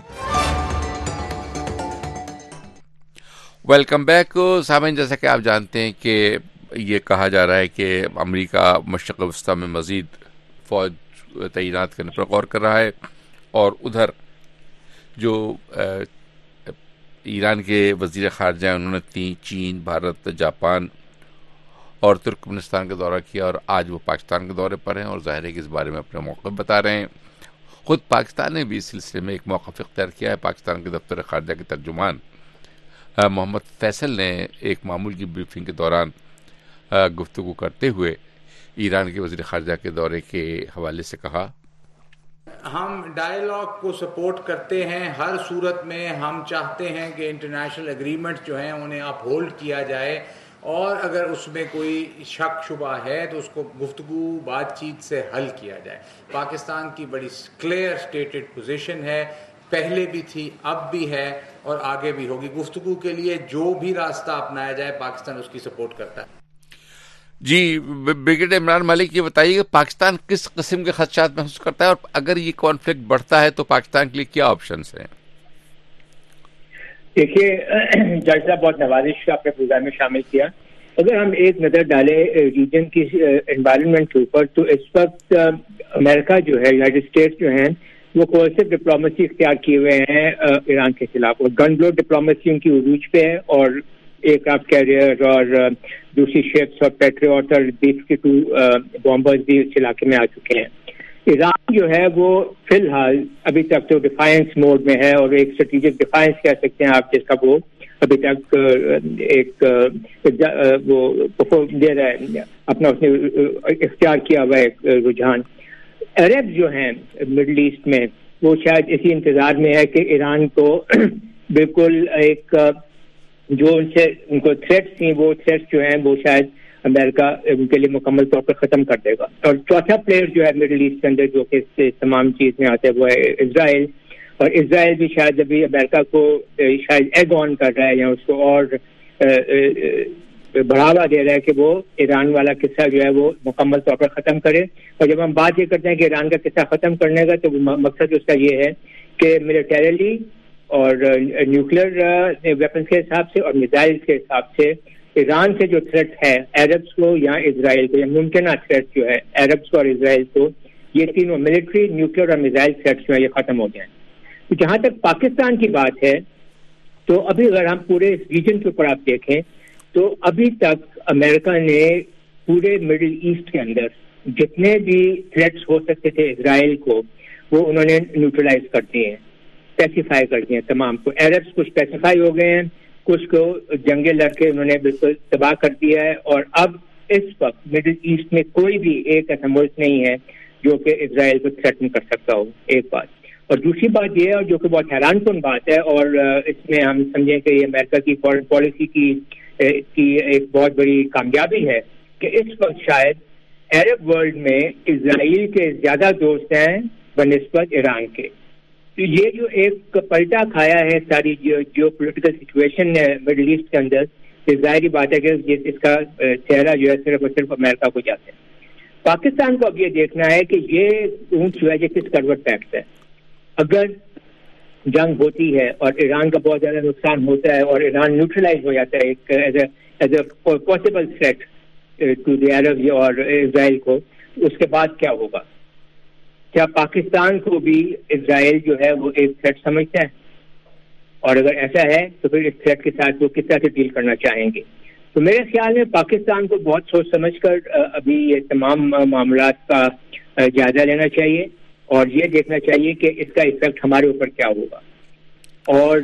ویلکم بیک سامعین، جیسا کہ آپ جانتے ہیں کہ یہ کہا جا رہا ہے کہ امریکہ مشرق وسطیٰ میں مزید فوج تعینات کرنے پر غور کر رہا ہے، اور ادھر جو ایران کے وزیر خارجہ ہیں انہوں نے چین، بھارت، جاپان اور ترکمنستان کا دورہ کیا، اور آج وہ پاکستان کے دورے پر ہیں، اور ظاہر ہے کہ اس بارے میں اپنے موقف بتا رہے ہیں۔ خود پاکستان نے بھی اس سلسلے میں ایک موقف اختیار کیا ہے۔ پاکستان کے دفتر خارجہ کے ترجمان محمد فیصل نے ایک معمول کی بریفنگ کے دوران گفتگو کرتے ہوئے ایران کے وزیر خارجہ کے دورے کے حوالے سے کہا، ہم ڈائیلاگ کو سپورٹ کرتے ہیں، ہر صورت میں ہم چاہتے ہیں کہ انٹرنیشنل ایگریمنٹ جو ہیں انہیں اپ ہولڈ کیا جائے، اور اگر اس میں کوئی شک شبہ ہے تو اس کو گفتگو بات چیت سے حل کیا جائے۔ پاکستان کی بڑی کلیئر سٹیٹڈ پوزیشن ہے، پہلے بھی تھی، اب بھی ہے، اور آگے بھی ہوگی۔ گفتگو کے لیے جو بھی راستہ اپنایا جائے پاکستان اس کی سپورٹ کرتا ہے۔ جی بریگیڈیئر عمران ملک، یہ بتائیے کہ پاکستان کس قسم کے خدشات محسوس کرتا ہے، اور اگر یہ کانفلکٹ بڑھتا ہے تو پاکستان کے لیے کیا آپشنس ہیں؟ دیکھیے جج صاحب، بہت نوازش آپ نے پروگرام میں شامل کیا۔ اگر ہم ایک نظر ڈالیں ریجن کی انوائرمنٹ کے اوپر، تو اس وقت امریکہ جو ہے، یونائٹیڈ اسٹیٹس جو ہیں، وہ کوئرسو ڈپلومیسی اختیار کیے ہوئے ہیں ایران کے خلاف، اور گن بلو ڈپلومیسی ان کی عروج پہ ہے، اور ایئر کرافٹ کیریئر اور دوسری شپس اور پیٹریوٹ اور B-52 بامبرز بھی اس علاقے میں آ چکے ہیں۔ ایران جو ہے وہ فی الحال ابھی تک تو ڈیفائنس موڈ میں ہے، اور ایک اسٹریٹجک ڈیفائنس کہہ سکتے ہیں آپ، جس کا وہ ابھی تک ایک وہ دے رہا ہے اپنا، اس نے اختیار کیا ہوا ہے رجحان۔ عرب جو ہیں مڈل ایسٹ میں، وہ شاید اسی انتظار میں ہے کہ ایران کو بالکل ایک جو ان کو تھریٹس تھیں، وہ تھریٹس جو ہیں وہ شاید امریکہ ان کے لیے مکمل طور پر ختم کر دے گا۔ اور چوتھا پلیئر جو ہے مڈل ایسٹ کے اندر جو کہ اس تمام چیز میں آتا ہے وہ ہے اسرائیل، اور اسرائیل بھی شاید ابھی امریکہ کو شاید ایگ آن کر رہا ہے، یا اس کو اور بڑھاوا دے رہا ہے کہ وہ ایران والا قصہ جو ہے وہ مکمل طور پر ختم کرے۔ اور جب ہم بات یہ کرتے ہیں کہ ایران کا قصہ ختم کرنے کا، تو مقصد اس کا یہ ہے کہ ملیٹریلی اور نیوکلیر ویپنس کے حساب سے اور میزائل کے حساب سے ایران سے جو تھریٹ ہے عربس کو یا اسرائیل کو، یا ممکنہ تھریٹ جو ہے عربس کو اور اسرائیل کو، یہ تینوں ملٹری، نیوکلیر اور میزائل تھریٹس جو ہے یہ ختم ہو جائیں۔ تو جہاں تک پاکستان کی بات ہے، تو ابھی اگر ہم پورے ریجن کے اوپر آپ دیکھیں تو ابھی تک امریکہ نے پورے مڈل ایسٹ کے اندر جتنے بھی تھریٹس ہو سکتے تھے اسرائیل کو، وہ انہوں نے نیوٹرلائز کر دیے ہیں, اسپیسیفائی کر دیے ہیں تمام کو. عربس کو اسپیسیفائی ہو گئے ہیں, کچھ کو جنگیں لڑ کے انہوں نے بالکل تباہ کر دیا ہے. اور اب اس وقت مڈل ایسٹ میں کوئی بھی ایک ایسا ملک نہیں ہے جو کہ اسرائیل کو تھریٹن کر سکتا ہو, ایک بات. اور دوسری بات یہ ہے جو کہ بہت حیران کن بات ہے, اور اس میں ہم سمجھیں کہ یہ امریکہ کی فورن پالیسی کی ایک بہت بڑی کامیابی ہے کہ اس وقت شاید عرب ورلڈ میں اسرائیل کے زیادہ دوست ہیں بنسبت ایران کے. تو یہ جو ایک پلٹا کھایا ہے ساری جو پولیٹیکل سچویشن ہے مڈل ایسٹ کے اندر, ظاہری بات ہے کہ اس کا چہرہ جو ہے صرف اور صرف امریکہ کو جاتا ہے. پاکستان کو اب یہ دیکھنا ہے کہ یہ اونٹ جو ہے یہ کس کروٹ پیکٹ ہے. اگر جنگ ہوتی ہے اور ایران کا بہت زیادہ نقصان ہوتا ہے اور ایران نیوٹرلائز ہو جاتا ہے ایک as a possible threat to the عرب اور اسرائیل کو, اس کے بعد کیا ہوگا؟ کیا پاکستان کو بھی اسرائیل جو ہے وہ ایک تھریٹ سمجھتا ہے؟ اور اگر ایسا ہے تو پھر اس تھریٹ کے ساتھ وہ کس طرح سے ڈیل کرنا چاہیں گے؟ تو میرے خیال میں پاکستان کو بہت سوچ سمجھ کر ابھی یہ تمام معاملات کا جائزہ لینا چاہیے اور یہ دیکھنا چاہیے کہ اس کا ایفیکٹ ہمارے اوپر کیا ہوگا. اور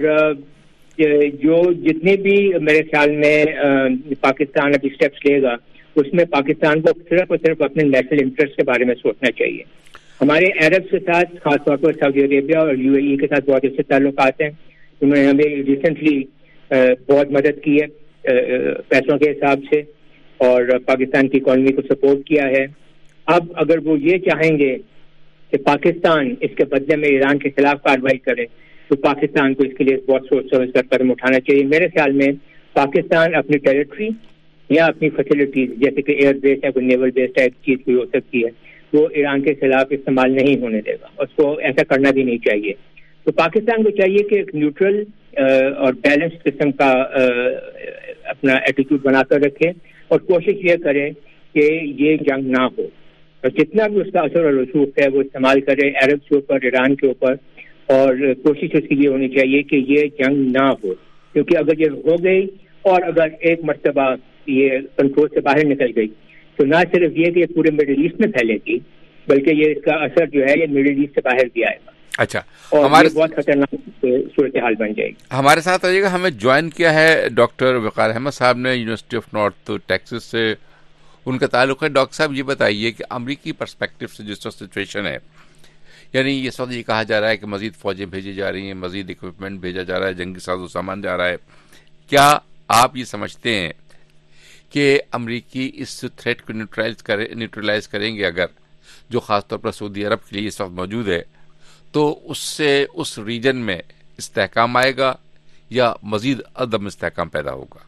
جو جتنے بھی میرے خیال میں پاکستان ابھی اسٹیپس لے گا اس میں پاکستان کو صرف اور صرف اپنے نیشنل انٹرسٹ کے بارے میں سوچنا چاہیے. ہمارے عرب کے ساتھ خاص طور پر سعودی عربیہ اور UAE کے ساتھ بہت اچھے تعلقات ہیں. انہوں نے ہمیں ریسنٹلی بہت مدد کی ہے پیسوں کے حساب سے اور پاکستان کی اکانومی کو سپورٹ کیا ہے. اب اگر وہ یہ چاہیں گے کہ پاکستان اس کے بدلے میں ایران کے خلاف کارروائی کرے تو پاکستان کو اس کے لیے بہت سوچ سمجھ کر قدم اٹھانا چاہیے. میرے خیال میں پاکستان اپنی ٹیریٹری یا اپنی فیسلٹیز جیسے کہ ایئر بیس یا کوئی نیول بیس ٹائپ چیز کوئی ہو سکتی ہے وہ ایران کے خلاف استعمال نہیں ہونے دے گا, اس کو ایسا کرنا بھی نہیں چاہیے. تو پاکستان کو چاہیے کہ ایک نیوٹرل اور بیلنس قسم کا اپنا ایٹیٹیوڈ بنا کر رکھے اور کوشش یہ کرے کہ یہ جنگ نہ ہو اور جتنا بھی اس کا اثر اور رسوخ ہے وہ استعمال کرے عرب کے اوپر, ایران کے اوپر, اور کوشش اس کی یہ ہونی چاہیے کہ یہ جنگ نہ ہو. کیونکہ اگر یہ ہو گئی اور اگر ایک مرتبہ یہ کنٹرول سے باہر نکل گئی تو نہ صرف یہ کہ یہ پورے مڈل ایسٹ میں پھیلے گی بلکہ یہ اس کا اثر جو ہے یہ مڈل ایسٹ سے باہر بھی آئے گا. اچھا, اور ہمارے بہت خطرناک صورتحال بن جائے گی. ہمارے ساتھ آئیے گا, ہمیں جوائن کیا ہے ڈاکٹر وقار احمد صاحب نے یونیورسٹی آف نارتھ ٹیکسس سے, ان کا تعلق ہے. ڈاکٹر صاحب یہ بتائیے کہ امریکی پرسپیکٹو سے جس طرح سچویشن ہے, یعنی یہ سب یہ کہا جا رہا ہے کہ مزید فوجیں بھیجی جا رہی ہیں, مزید اکوپمنٹ بھیجا جا رہا ہے, جنگی ساز و سامان جا رہا ہے, کیا آپ یہ سمجھتے ہیں کہ امریکی اس تھریٹ کو نیوٹرلائز کریں گے اگر, جو خاص طور پر سعودی عرب کے لیے اس وقت موجود ہے, تو اس سے اس ریجن میں استحکام آئے گا یا مزید عدم استحکام پیدا ہوگا؟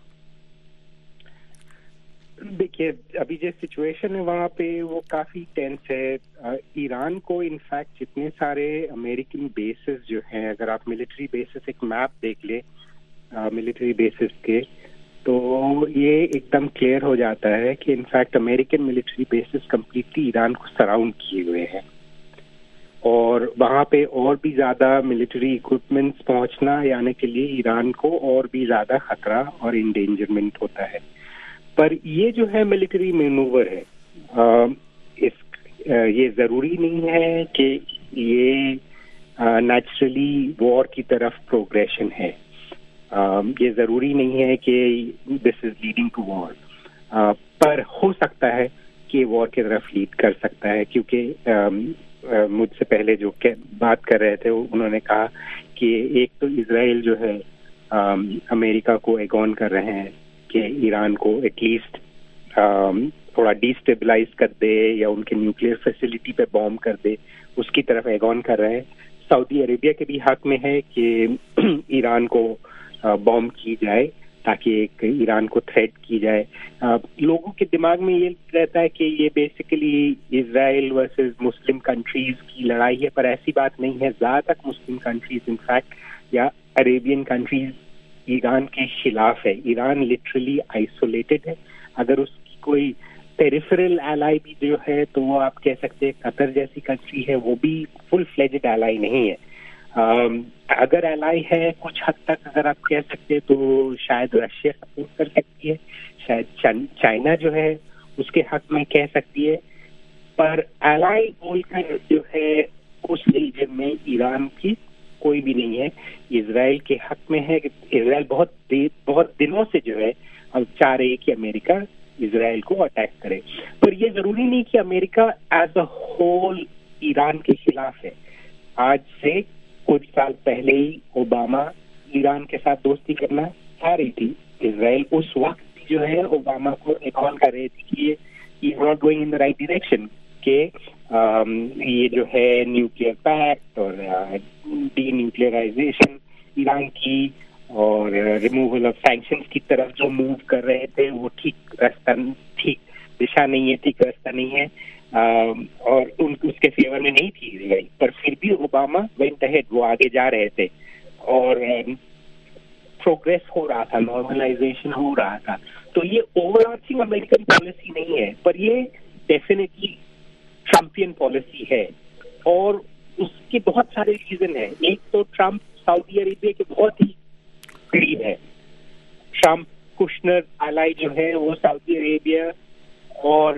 دیکھیے ابھی جو سچویشن ہے وہاں پہ وہ کافی ٹینس ہے. ایران کو انفیکٹ جتنے سارے امریکن بیسز جو ہیں, اگر آپ ملٹری بیسز ایک میپ دیکھ لیں ملٹری بیسز کے, تو یہ ایک دم کلیئر ہو جاتا ہے کہ in fact American military bases completely Iran کو سراؤنڈ کیے ہوئے ہیں اور وہاں پہ اور بھی زیادہ ملٹری اکوپمنٹس پہنچنا یعنی کے لیے ایران کو اور بھی زیادہ خطرہ اور انڈینجرمنٹ ہوتا ہے. پر یہ جو ہے ملٹری مینوور ہے, یہ ضروری نہیں ہے کہ یہ نیچرلی وار کی طرف پروگریشن ہے. یہ ضروری نہیں ہے کہ دس از لیڈنگ ٹو وار, پر ہو سکتا ہے کہ وار کی طرف لیڈ کر سکتا ہے. کیونکہ مجھ سے پہلے جو بات کر رہے تھے انہوں نے کہا کہ ایک تو اسرائیل جو ہے امریکہ کو ایگون کر رہے ہیں کہ ایران کو ایٹ لیسٹ تھوڑا ڈی اسٹیبلائز کر دے یا ان کے نیوکلیئر فیسلٹی پہ بوم کر دے, اس کی طرف ایگون کر رہے ہیں. سعودی عربیہ کے بھی حق میں ہے کہ ایران کو بوم کی جائے تاکہ ایک ایران کو تھریٹ کی جائے. لوگوں کے دماغ میں یہ رہتا ہے کہ یہ basically Israel versus Muslim countries کی لڑائی ہے, پر ایسی بات نہیں ہے. زیادہ تک مسلم کنٹریز انفیکٹ یا عربین کنٹریز ایران کے خلاف ہے. ایران لٹرلی آئسولیٹڈ ہے. اگر اس کی کوئی پیریفرل ایلائی بھی جو ہے تو وہ آپ کہہ سکتے ہیں قطر جیسی کنٹری ہے, وہ بھی فل فلیجڈ ایلائی نہیں ہے. اگر ایلائی ہے کچھ حد تک اگر آپ کہہ سکتے تو شاید رشیا سپورٹ کر سکتی ہے, شاید چائنا جو ہے اس کے حق میں کہہ سکتی ہے, پر ایلائی بول کر جو ہے اس ریجن ایران کی کوئی بھی نہیں ہے. اسرائیل کے حق میں ہے. اسرائیل بہت دنوں سے جو ہے ہم چاہ رہے کہ امریکہ اسرائیل کو اٹیک کرے, پر یہ ضروری نہیں کہ America as a whole Iran کے خلاف ہے. آج سے کچھ سال پہلے ہی اوباما ایران کے ساتھ دوستی کرنا چاہ رہی تھی. اسرائیل اس وقت جو ہے اوباما کو ریکال کر رہی تھی کہ یہ not going in the right direction, کہ یہ جو ہے نیوکلیئر پیکٹ اور ڈی نیوکلیئرائزیشن ایران کی اور ریموول آف سینکشنز کی طرف جو موو کر رہے تھے وہ ٹھیک دشا نہیں ہے, ٹھیک راستہ نہیں ہے, اور اس کے فیور میں نہیں تھی اسرائیل. پر پھر بھی اوباما وینٹ اہیڈ, وہ آگے جا رہے تھے اور پروگریس ہو رہا تھا, نارملائزیشن ہو رہا تھا. تو یہ اوور آرچنگ امریکن پالیسی نہیں ہے, پر یہ ڈیفینیٹلی ٹرمپین پالیسی ہے, اور اس کے بہت سارے ریزن ہیں. ایک تو ٹرمپ سعودی عربیہ کے بہت ہی قریب ہے. ٹرمپ کشنر الائی جو ہے وہ سعودی عربیہ اور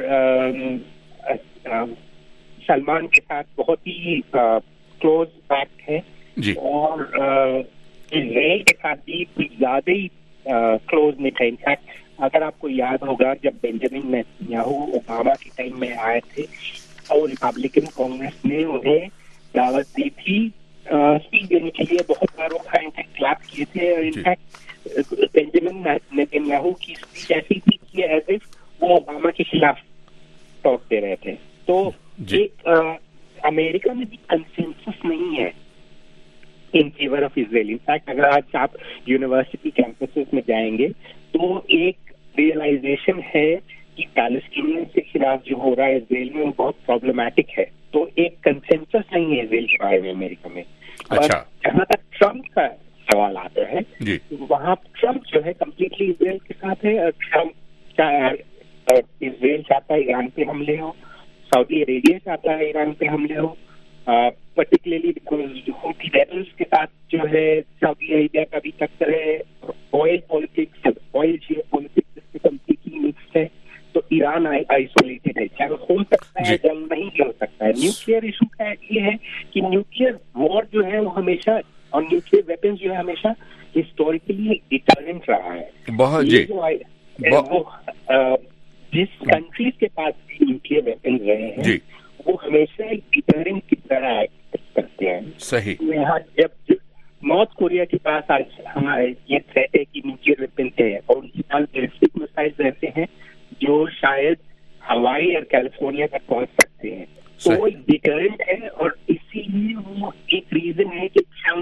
سلمان کے ساتھ بہت ہی کلوز پیکٹ ہے, اور اسرائیل کے ساتھ بھی کچھ زیادہ ہی کلوز نہیں ہے. انفیکٹ اگر آپ کو یاد ہوگا جب بینجامن نیتنیاہو اوباما کے ٹائم میں آئے تھے اور ریپبلکن کانگریس نے انہیں دعوت دی تھی اسپیچ دینے کے لیے, بہت بار وہ کلیپ کیے تھے, اور انفیکٹ بینجامن نیتنیاہو کی اسپیچ ایسی تھی کہ ایز اف وہ اوباما کے خلاف ٹاک دے رہے تھے. تو ایک امریکہ میں بھی کنسنسس نہیں ہے in favour of Israel. In fact اگر آج آپ یونیورسٹی کیمپسز میں جائیں گے تو ایک ریئلائزیشن ہے کہ پیلسٹینین کے خلاف جو ہو رہا ہے اسرائیل میں وہ بہت پرابلمٹک ہے. تو ایک کنسنسس نہیں ہے اسرائیل کے بارے میں امریکہ میں. جہاں تک ٹرمپ کا سوال آتا ہے, وہاں ٹرمپ جو ہے کمپلیٹلی اسرائیل کے ساتھ ہے, اور ٹرمپ اسرائیل چاہتا ہے ایران پہ حملے ہو, سعودی عربیہ چاہتا ہے ایران پہ حملے ہو, پرٹیکولرلی بیکاز ہوتی ریبلز کے ساتھ جو ہے سعودی عربیہ کا بھی ٹکر ہے. Oil politics, oil geopolitics completely mix ہے. تو ایران آئسولیٹڈ ہے, چاہے ہو سکتا ہے جنگ نہیں بھی ہو سکتا ہے. نیوکلیئر ایشو کا یہ ہے کہ نیوکلیئر وار جو ہے وہ ہمیشہ, اور نیوکلیئر ویپنز جو ہے ہمیشہ ہسٹوریکلی ڈیٹررنٹ رہا ہے. جس کنٹریز کے پاس بھی نیوکلیئر ویپنز رہے ہیں وہ ہمیشہ ایک ڈیٹررنٹ کی طرح ایکٹ کرتے ہیں. صحیح. یہاں جب نارتھ کوریا کے پاس آج یہ تھریٹ ہے کہ نیوکلیئر ویپنز ہے, اور ان کے پاس بیلسٹک میسائلز رہتے ہیں جو شاید ہوائی اور کیلیفورنیا تک پہنچ سکتے ہیں, تو وہ ایک ڈیٹررنٹ ہے. اور اسی لیے وہ ایک ریزن ہے کہ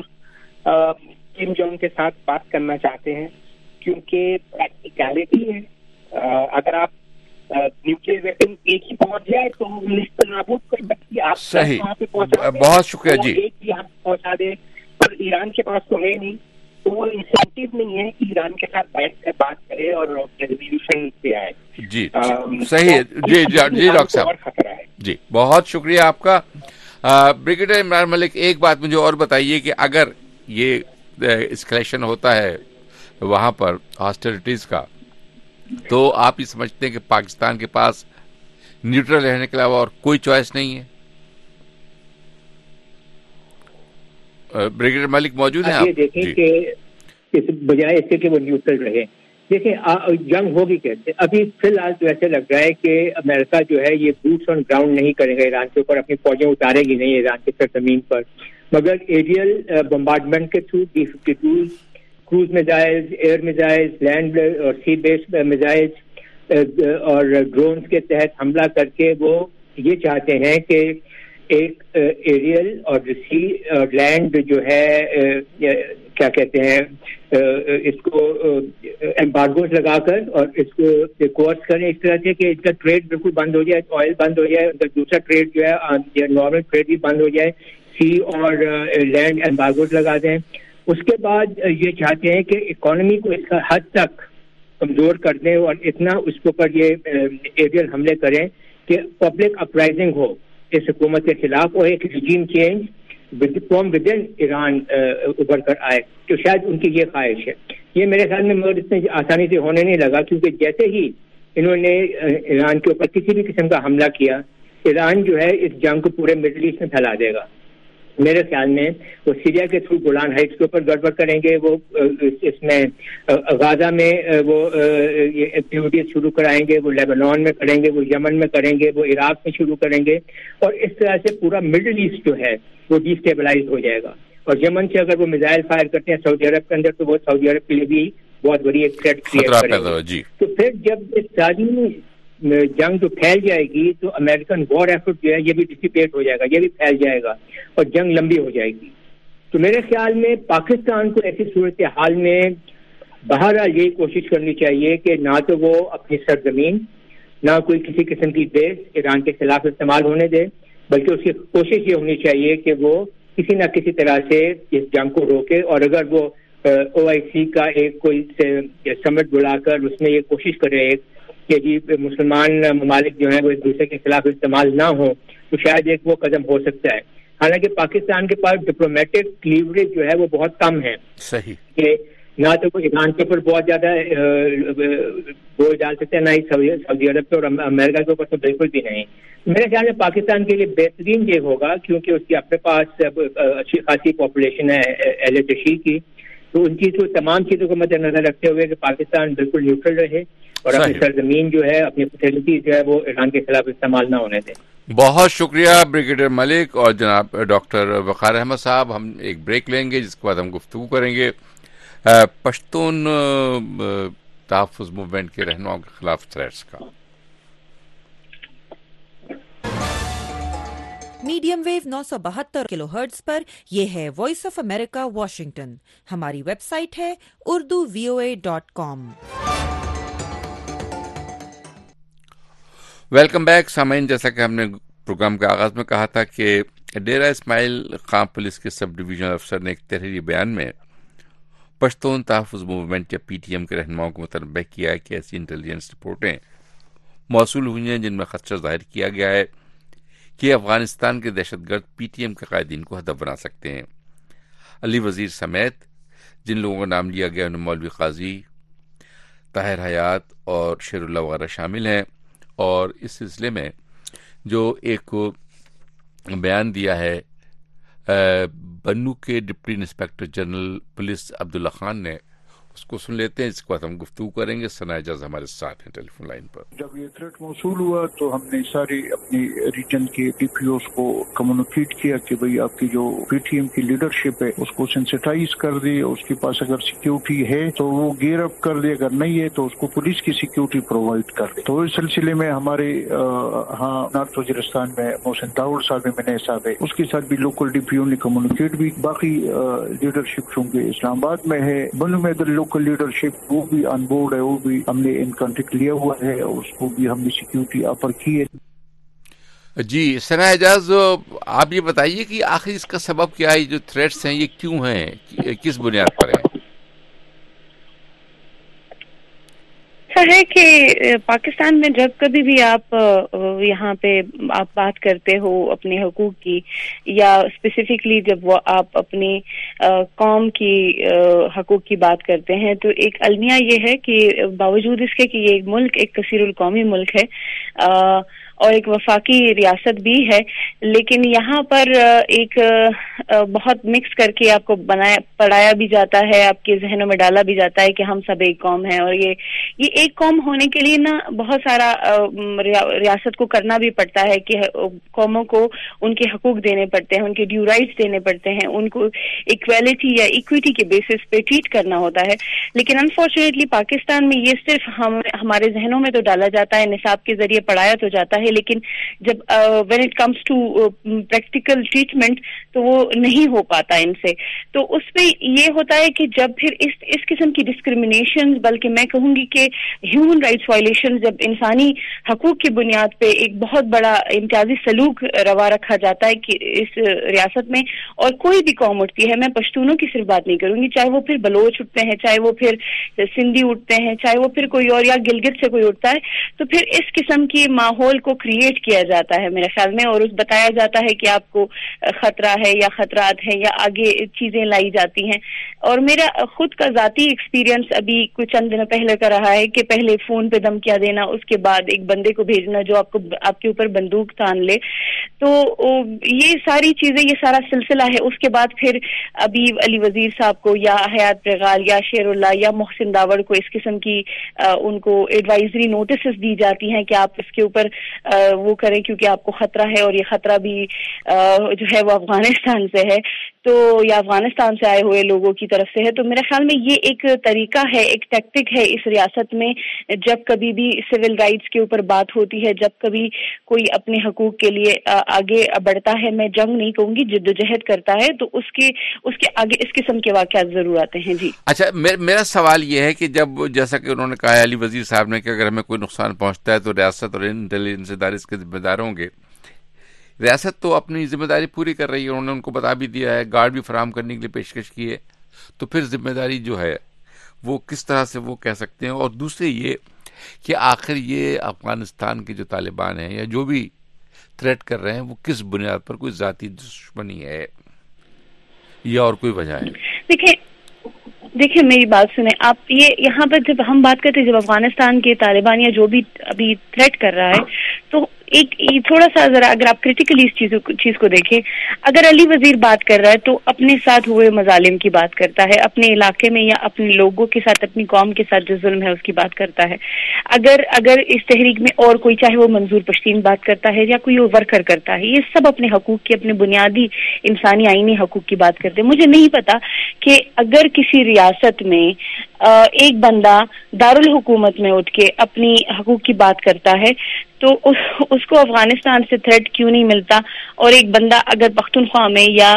کم جونگ کے ساتھ بات کرنا چاہتے ہیں, کیونکہ پریکٹیکلٹی ہے. اگر آپ نیوکلیئر ویپن ایک ہی پہنچ جائے تو نشتر نابود کر سکتی ہے. آپ وہاں پہ پہنچا, بہت شکریہ جی, ایک بھی ہم پہنچا دے, پر ایران کے پاس تو ہے نہیں, تو وہ انسینٹیو نہیں ہے کہ ایران کے ساتھ بیٹھ کر بات کرے اور ریزولوشن پہ آئے. جی صحیح ہے. جی ڈاکٹر صاحب, خطرہ ہے. جی بہت شکریہ آپ کا. بریگیڈیئر عمران ملک, ایک بات مجھے اور بتائیے کہ اگر یہ اسکلیشن ہوتا ہے وہاں پر ہاسٹیلٹیز کا, تو آپ یہ سمجھتے ہیں کہ پاکستان کے پاس نیوٹرل رہنے کے علاوہ اور کوئی چوائس نہیں ہے؟ بریگیڈیئر ملک موجود ہیں آپ؟ یہ دیکھیں کہ بجائے اس کے کہ وہ نیوٹرل رہے, دیکھیں جنگ ہوگی کیسے. ابھی فی الحال تو ایسے لگ رہا ہے کہ امریکہ جو ہے یہ بوٹس آن گراؤنڈ نہیں کرے گا ایران کے اوپر, اپنی فوجیں اتارے گی نہیں ایران کی سرزمین پر, مگر ایریل بمبارڈمنٹ کے through B-52 cruise missiles, air missiles, land اور سی بیس میزائلز اور ڈرونز کے تحت حملہ کر کے وہ یہ چاہتے ہیں کہ ایک ایریل اور سی اور لینڈ جو ہے کیا کہتے ہیں اس کو ایمبارگوز لگا کر اور اس کو کورس کریں اس طرح سے کہ اس کا ٹریڈ بالکل بند ہو جائے, آئل بند ہو جائے, دوسرا ٹریڈ جو ہے نارمل ٹریڈ بھی بند ہو جائے, سی اور لینڈ ایمبارگوز لگا دیں. اس کے بعد یہ چاہتے ہیں کہ اکانومی کو اس کا حد تک کمزور کر دیں اور اتنا اس کے اوپر یہ ایریل حملے کریں کہ پبلک اپرائزنگ ہو اس حکومت کے خلاف, اور ایک regime change from within Iran ابھر کر آئے. تو شاید ان کی یہ خواہش ہے. یہ میرے خیال میں مگر اتنے آسانی سے ہونے نہیں لگا, کیونکہ جیسے ہی انہوں نے ایران کے اوپر کسی بھی قسم کا حملہ کیا, ایران جو ہے اس جنگ کو پورے مڈل ایسٹ میں پھیلا دے گا. میرے خیال میں وہ سیریا کے تھرو گولان ہائٹس کے اوپر گڑبڑ کریں گے, وہ اس میں غازہ میں وہ ایکٹیویٹیز شروع کرائیں گے, وہ لیبنان میں کریں گے, وہ یمن میں کریں گے, وہ عراق میں شروع کریں گے, اور اس طرح سے پورا مڈل ایسٹ جو ہے وہ ڈی اسٹیبلائز ہو جائے گا. اور یمن سے اگر وہ میزائل فائر کرتے ہیں سعودی عرب کے اندر, تو وہ سعودی عرب کے لیے بھی بہت بڑی ایک تھریٹ کریٹ کرے گا. تو پھر جب یہ ساری جنگ جو پھیل جائے گی تو امریکن وار ایفرٹ جو ہے یہ بھی ڈسیپیٹ ہو جائے گا, یہ بھی پھیل جائے گا اور جنگ لمبی ہو جائے گی. تو میرے خیال میں پاکستان کو ایسی صورتحال میں بہرحال یہی کوشش کرنی چاہیے کہ نہ تو وہ اپنی سرزمین نہ کوئی کسی قسم کی بیس ایران کے خلاف استعمال ہونے دے, بلکہ اس کی کوشش یہ ہونی چاہیے کہ وہ کسی نہ کسی طرح سے اس جنگ کو روکے. اور اگر وہ OIC کا ایک کوئی سمٹ بلا کر اس میں یہ کوشش کرے کہ جی مسلمان ممالک جو ہیں وہ ایک دوسرے کے خلاف استعمال نہ ہوں, تو شاید ایک وہ قدم ہو سکتا ہے. حالانکہ پاکستان کے پاس ڈپلومیٹک لیوریج جو ہے وہ بہت کم ہے. صحیح, کہ نہ تو وہ ایران کے اوپر بہت زیادہ بوجھ ڈال سکتے ہیں, نہ ہی سعودی عرب پہ اور امریکہ کے اوپر تو بالکل بھی نہیں. میرے خیال میں پاکستان کے لیے بہترین یہ ہوگا, کیونکہ اس کی اپنے پاس اچھی خاصی پاپولیشن ہے اہل تشیع کی, تو ان کی تمام چیزوں کو مد نظر رکھتے ہوئے کہ پاکستان بالکل نیوٹرل رہے اور اپنی سرزمین جو ہے, اپنی فیسلٹیز جو ہے وہ ایران کے خلاف استعمال نہ ہونے دیں. بہت شکریہ بریگیڈیئر ملک اور جناب ڈاکٹر وقار احمد صاحب. ہم ایک بریک لیں گے, جس کے بعد ہم گفتگو کریں گے پشتون تحفظ موومنٹ کے رہنماؤں کے خلاف تھریٹس کا. میڈیم ویو 972 کلو ہرٹز پر یہ ہے وائس آف امریکہ واشنگٹن. ہماری ویب سائٹ ہے urduvoa.com. ویلکم بیک سامعین. جیسا کہ ہم نے پروگرام کے آغاز میں کہا تھا کہ ڈیرہ اسماعیل خان پولیس کے سب ڈویژنل افسر نے ایک تحریری بیان میں پشتون تحفظ موومنٹ یا PTM کے رہنماؤں کو متنبہ کیا ہے کہ ایسی انٹیلیجنس رپورٹیں موصول ہوئی ہیں جن میں خدشہ ظاہر کیا گیا ہے کہ افغانستان کے دہشت گرد PTM کے قائدین کو ہدف بنا سکتے ہیں. علی وزیر سمیت جن لوگوں کا نام لیا گیا انہیں مولوی قاضی, طاہر حیات اور شیر اللہ وغیرہ شامل ہیں. اور اس سلسلے میں جو ایک بیان دیا ہے بنو کے deputy inspector general police Abdullah Khan نے, اس کو سن لیتے ہیں. اس کے بعد ہم گفتگو کریں گے. ثنا اعجاز ہمارے ساتھ ہیں ٹیلی فون لائن پر. جب یہ تھریٹ موصول ہوا تو ہم نے سارے اپنے ریجن کے DPOs کو کمیونیکیٹ کیا کہ بھئی آپ کی جو PTM کی لیڈرشپ ہے اس کو سینسٹائز کر دے, اس کے پاس اگر سیکیورٹی ہے تو وہ گیئر اپ کر دے, اگر نہیں ہے تو اس کو پولیس کی سیکیورٹی پرووائڈ کر دے. تو اس سلسلے میں ہمارے ہاں نارتھ وزیرستان میں محسن داؤد صاحب میں صاحب ہے, اس کے ساتھ بھی لوکل DPO نے کمیونیکیٹ بھی. باقی لیڈرشپ چونکہ اسلام آباد میں ہے, بنو میں لوکل لیڈرشپ وہ بھی آن بورڈ ہے, وہ بھی ہم نے ان کانٹیکٹ لیا ہوا ہے, اس کو بھی ہم نے سیکیورٹی آفر کی ہے. جی ثنا اعجاز, آپ یہ بتائیے کہ آخر اس کا سبب کیا ہے؟ جو تھریٹس ہیں یہ کیوں ہیں, کس بنیاد پر ہیں؟ ہے کہ پاکستان میں جب کبھی بھی آپ یہاں پہ آپ بات کرتے ہو اپنے حقوق کی, یا اسپیسیفکلی جب وہ آپ اپنی قوم کی حقوق کی بات کرتے ہیں, تو ایک المیہ یہ ہے کہ باوجود اس کے کہ یہ ملک ایک کثیر القومی ملک ہے اور ایک وفاقی ریاست بھی ہے, لیکن یہاں پر ایک بہت مکس کر کے آپ کو پڑھایا بھی جاتا ہے, آپ کے ذہنوں میں ڈالا بھی جاتا ہے کہ ہم سب ایک قوم ہیں. اور یہ ایک قوم ہونے کے لیے نا بہت سارا ریاست کو کرنا بھی پڑتا ہے کہ قوموں کو ان کے حقوق دینے پڑتے ہیں, ان کے ڈیو رائٹس دینے پڑتے ہیں, ان کو ایکویلٹی یا ایکویٹی کے بیسس پہ ٹریٹ کرنا ہوتا ہے. لیکن انفارچونیٹلی پاکستان میں یہ صرف ہمارے ذہنوں میں تو ڈالا جاتا ہے, نصاب کے ذریعے پڑھایا تو جاتا ہے, لیکن جب when it comes to practical treatment تو وہ نہیں ہو پاتا ان سے. تو اس پہ یہ ہوتا ہے کہ جب پھر اس قسم کی ڈسکریمنیشن, بلکہ میں کہوں گی کہ ہیومن رائٹس وائلیشن, جب انسانی حقوق کی بنیاد پہ ایک بہت بڑا امتیازی سلوک روا رکھا جاتا ہے کہ اس ریاست میں, اور کوئی بھی قوم اٹھتی ہے, میں پشتونوں کی صرف بات نہیں کروں گی, چاہے وہ پھر بلوچ اٹھتے ہیں, چاہے وہ پھر سندھی اٹھتے ہیں, چاہے وہ پھر کوئی اور یا گلگت سے کوئی اٹھتا ہے, تو پھر اس قسم کی ماحول کو کریٹ کیا جاتا ہے میرے خیال میں, اور بتایا جاتا ہے کہ آپ کو خطرہ ہے یا خطرات ہیں یا آگے چیزیں لائی جاتی ہیں. اور میرا خود کا ذاتی ایکسپیرینس ابھی کچھ چند دن پہلے کا رہا ہے کہ پہلے فون پہ دھمکیاں دینا, اس کے بعد ایک بندے کو بھیجنا جو آپ کے اوپر بندوق تان لے. تو یہ ساری چیزیں, یہ سارا سلسلہ ہے. اس کے بعد پھر ابھی علی وزیر صاحب کو یا حیات پرغال یا شیر اللہ یا محسن داوڑ کو اس قسم کی ان کو ایڈوائزری نوٹسز دی جاتی ہیں کہ آپ اس کے اوپر وہ کریں کیونکہ آپ کو خطرہ ہے, اور یہ خطرہ بھی جو ہے وہ افغانستان سے ہے تو یا افغانستان سے آئے ہوئے لوگوں کی طرف سے ہے. تو میرے خیال میں یہ ایک طریقہ ہے, ایک ٹیکٹک ہے اس ریاست میں. جب کبھی بھی سول رائٹس کے اوپر بات ہوتی ہے, جب کبھی کوئی اپنے حقوق کے لیے آگے بڑھتا ہے, میں جنگ نہیں کہوں گی, جدوجہد کرتا ہے, تو اس کے آگے اس قسم کے واقعات ضرور آتے ہیں. جی اچھا, میرا سوال یہ ہے کہ جب جیسا کہ انہوں نے کہا علی وزیر صاحب نے کہ اگر ہمیں کوئی نقصان پہنچتا ہے تو ریاست اور انٹیلیجنس ادارے اس کے ذمہ دار ہوں گے. ریاست تو اپنی ذمہ داری پوری کر رہی ہے, انہوں نے ان کو بتا بھی دیا ہے, گارڈ بھی فراہم کرنے کے لیے پیشکش کی ہے, تو پھر ذمہ داری جو ہے وہ کس طرح سے وہ کہہ سکتے ہیں. اور دوسرے یہ کہ آخر یہ افغانستان کے جو طالبان ہیں یا جو بھی تھریٹ کر رہے ہیں وہ کس بنیاد پر, کوئی ذاتی دشمنی ہے یا اور کوئی وجہ ہے؟ دیکھیں میری بات سنیں آپ, یہ یہاں پر جب ہم بات کرتے ہیں, جب افغانستان کے طالبان یا جو بھی ابھی تھریٹ کر رہا ہے, تو ایک تھوڑا سا ذرا اگر آپ کریٹیکلی اس چیز کو دیکھیں, اگر علی وزیر بات کر رہا ہے تو اپنے ساتھ ہوئے مظالم کی بات کرتا ہے, اپنے علاقے میں یا اپنے لوگوں کے ساتھ, اپنی قوم کے ساتھ جو ظلم ہے اس کی بات کرتا ہے. اگر اس تحریک میں اور کوئی, چاہے وہ منظور پشتین بات کرتا ہے یا کوئی اور ورکر کرتا ہے, یہ سب اپنے حقوق کی, اپنے بنیادی انسانی آئینی حقوق کی بات کرتے ہیں. مجھے نہیں پتا کہ اگر کسی ریاست میں ایک بندہ دارالحکومت میں اٹھ کے اپنی حقوق کی بات کرتا ہے تو اس کو افغانستان سے تھریٹ کیوں نہیں ملتا, اور ایک بندہ اگر پختونخوا میں یا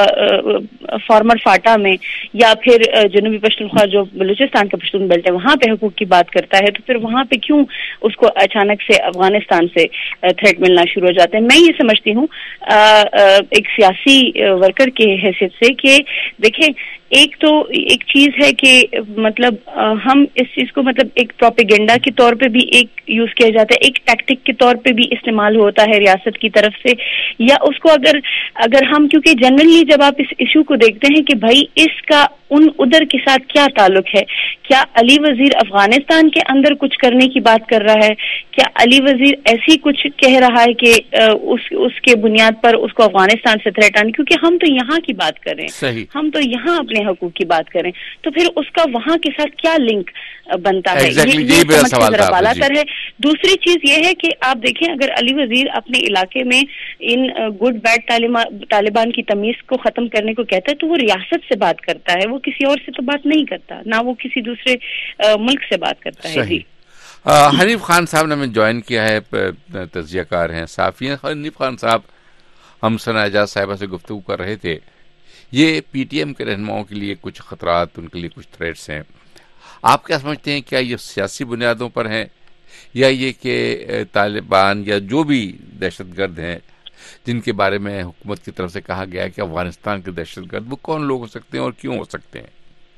فارمر فاٹا میں یا پھر جنوبی پشتونخوا جو بلوچستان کا پشتون بیلٹ ہے وہاں پہ حقوق کی بات کرتا ہے, تو پھر وہاں پہ کیوں اس کو اچانک سے افغانستان سے تھریٹ ملنا شروع ہو جاتے ہیں. میں یہ سمجھتی ہوں ایک سیاسی ورکر کی حیثیت سے کہ دیکھیں, ایک تو ایک چیز ہے کہ مطلب ہم اس چیز کو مطلب ایک پروپیگنڈا کے طور پہ بھی ایک یوز کیا جاتا ہے, ایک ٹیکٹک کے طور پہ بھی استعمال ہوتا ہے ریاست کی طرف سے, یا اس کو اگر ہم, کیونکہ جنرلی جب آپ اس ایشو کو دیکھتے ہیں کہ بھائی اس کا ادھر کے ساتھ کیا تعلق ہے, کیا علی وزیر افغانستان کے اندر کچھ کرنے کی بات کر رہا ہے, کیا علی وزیر ایسی کچھ کہہ رہا ہے کہ اس کے بنیاد پر اس کو افغانستان سے تھریٹ آنے, کیونکہ ہم تو یہاں کی بات کر رہے ہیں, ہم تو یہاں اپنے حقوق کی بات کریں, تو پھر اس کا وہاں کے ساتھ کیا لنک بنتا ہے, یہ ذرا بالا تر ہے. دوسری چیز یہ ہے کہ آپ دیکھیں, اگر علی وزیر اپنے علاقے میں ان گڈ بیڈ طالبان کی تمیز کو ختم کرنے کو کہتا ہے تو وہ ریاست سے بات کرتا ہے, وہ کسی اور سے تو بات نہیں کرتا, نہ وہ کسی دوسرے ملک سے بات کرتا ہے. جی حنیف خان صاحب نے ہمیں جوائن کیا ہے, تجزیہ کار ہیں, صحافی ہیں. حنیف خان صاحب, ہم ثنا اعجاز صاحبہ سے گفتگو کر رہے تھے, یہ پی ٹی ایم کے رہنماؤں کے لیے کچھ خطرات, ان کے لیے کچھ تھریٹس ہیں. آپ کیا سمجھتے ہیں, کیا یہ سیاسی بنیادوں پر ہیں یا یہ کہ طالبان یا جو بھی دہشت گرد ہیں جن کے بارے میں حکومت کی طرف سے کہا گیا ہے کہ افغانستان کے دہشت گرد, وہ کون لوگ ہو سکتے ہیں اور کیوں ہو سکتے ہیں؟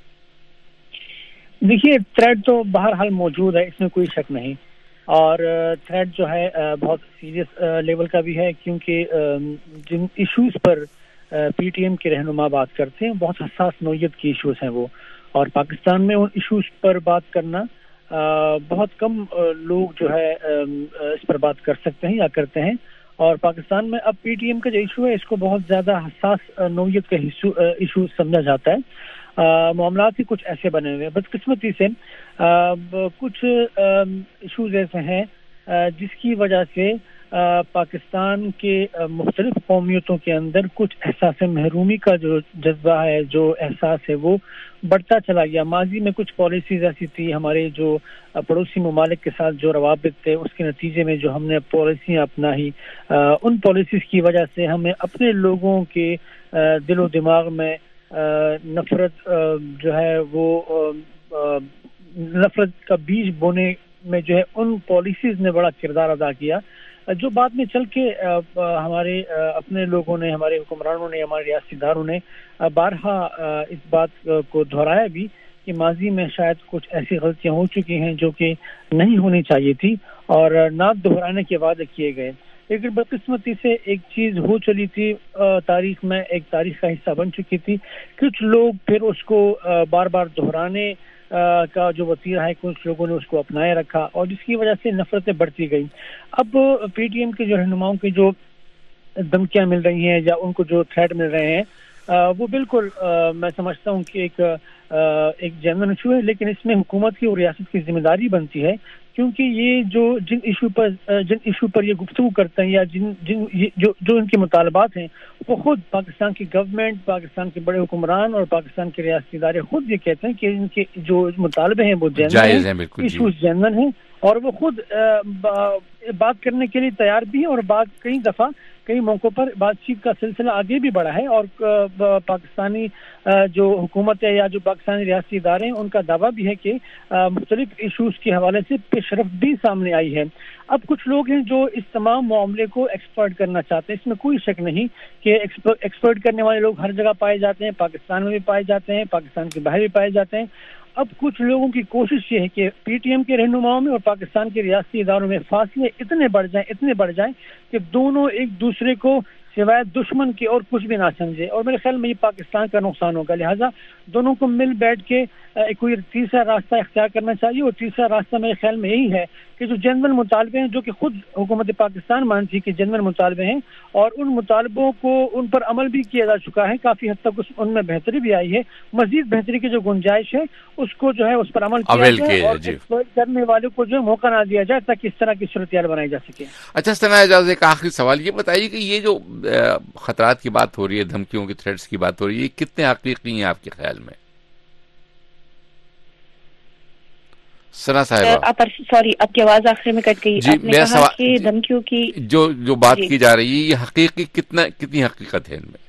دیکھیے, تھریٹ تو بہرحال موجود ہے, اس میں کوئی شک نہیں, اور تھریٹ جو ہے بہت سیریس لیول کا بھی ہے, کیونکہ جن ایشوز پر پی ٹی ایم کے رہنما بات کرتے ہیں بہت حساس نوعیت کی ایشوز ہیں وہ, اور پاکستان میں ان ایشوز پر بات کرنا بہت کم لوگ جو ہے اس پر بات کر سکتے ہیں یا کرتے ہیں. اور پاکستان میں اب پی ٹی ایم کا جو ایشو ہے اس کو بہت زیادہ حساس نوعیت کا ایشو سمجھا جاتا ہے. معاملات ہی کچھ ایسے بنے ہوئے ہیں, بدقسمتی سے کچھ ایشوز ایسے ہیں جس کی وجہ سے پاکستان کے مختلف قومیتوں کے اندر کچھ احساس محرومی کا جو جذبہ ہے, جو احساس ہے وہ بڑھتا چلا گیا. ماضی میں کچھ پالیسیز ایسی تھی ہمارے جو پڑوسی ممالک کے ساتھ جو روابط تھے, اس کے نتیجے میں جو ہم نے پالیسیاں اپنائی, ان پالیسیز کی وجہ سے ہمیں اپنے لوگوں کے دل و دماغ میں نفرت جو ہے وہ نفرت کا بیج بونے میں جو ہے ان پالیسیز نے بڑا کردار ادا کیا, جو بعد میں چل کے ہمارے اپنے لوگوں نے, ہمارے حکمرانوں نے, ہمارے ریاستی داروں نے بارہا اس بات کو دہرایا بھی کہ ماضی میں شاید کچھ ایسی غلطیاں ہو چکی ہیں جو کہ نہیں ہونی چاہیے تھی اور نہ دہرانے کے وعدے کیے گئے. لیکن بدقسمتی سے ایک چیز ہو چلی تھی تاریخ میں، ایک تاریخ کا حصہ بن چکی تھی. کچھ لوگ پھر اس کو بار بار دہرانے کا جو وسیلہ ہے کچھ لوگوں نے اس کو اپنائے رکھا اور جس کی وجہ سے نفرتیں بڑھتی گئیں. اب پی ٹی ایم کے جو رہنماؤں کی جو دھمکیاں مل رہی ہیں یا ان کو جو تھریٹ مل رہے ہیں وہ بالکل میں سمجھتا ہوں کہ ایک جنرل ایشو ہے، لیکن اس میں حکومت کی اور ریاست کی ذمہ داری بنتی ہے کیونکہ یہ جن ایشو پر یہ گفتگو کرتے ہیں یا جو ان کے مطالبات ہیں وہ خود پاکستان کی گورنمنٹ، پاکستان کے بڑے حکمران اور پاکستان کے ریاستی ادارے خود یہ کہتے ہیں کہ ان کے جو مطالبے ہیں وہ جائز ہیں، ایشوز جنرل ہیں اور وہ خود بات کرنے کے لیے تیار بھی ہیں اور کئی دفعہ کئی موقعوں پر بات چیت کا سلسلہ آگے بھی بڑھا ہے اور پاکستانی جو حکومت ہے یا جو پاکستانی ریاستی ادارے ہیں ان کا دعویٰ بھی ہے کہ مختلف ایشوز کے حوالے سے پیش رفت بھی سامنے آئی ہے. اب کچھ لوگ ہیں جو اس تمام معاملے کو ایکسپرٹ کرنا چاہتے ہیں، اس میں کوئی شک نہیں کہ ایکسپرٹ کرنے والے لوگ ہر جگہ پائے جاتے ہیں، پاکستان میں بھی پائے جاتے ہیں، پاکستان کے باہر بھی پائے جاتے ہیں. اب کچھ لوگوں کی کوشش یہ ہے کہ پی ٹی ایم کے رہنماؤں میں اور پاکستان کے ریاستی اداروں میں فاصلے اتنے بڑھ جائیں کہ دونوں ایک دوسرے کو سوائے دشمن کے اور کچھ بھی نہ سمجھے اور میرے خیال میں یہ پاکستان کا نقصان ہوگا. لہٰذا دونوں کو مل بیٹھ کے کوئی تیسرا راستہ اختیار کرنا چاہیے اور تیسرا راستہ میرے خیال میں یہی ہے کہ جو جنرل مطالبے ہیں جو کہ خود حکومت پاکستان مانتی ہے کہ جنرل مطالبے ہیں اور ان مطالبوں کو ان پر عمل بھی کیا جا چکا ہے، کافی حد تک ان میں بہتری بھی آئی ہے، مزید بہتری کی جو گنجائش ہے اس کو جو ہے اس پر عمل کیا جائے اور ایکسپلوئٹ کرنے والوں کو جو موقع نہ دیا جائے تاکہ اس طرح کی صورتحال بنائی جا سکے. اچھا ثنا اعجاز، ایک آخری سوال یہ بتائیے کہ یہ جو خطرات کی بات ہو رہی ہے، دھمکیوں کی تھریٹس کی بات ہو رہی ہے، یہ کتنے حقیقی ہیں آپ کے خیال میں؟ ثنا صاحبہ سوری آپ کی آواز آخر میں کٹ گئی. آپ نے کہا کہ دھمکیوں کی جو بات کی جا رہی ہے یہ حقیقی کتنی حقیقت ہے ان میں؟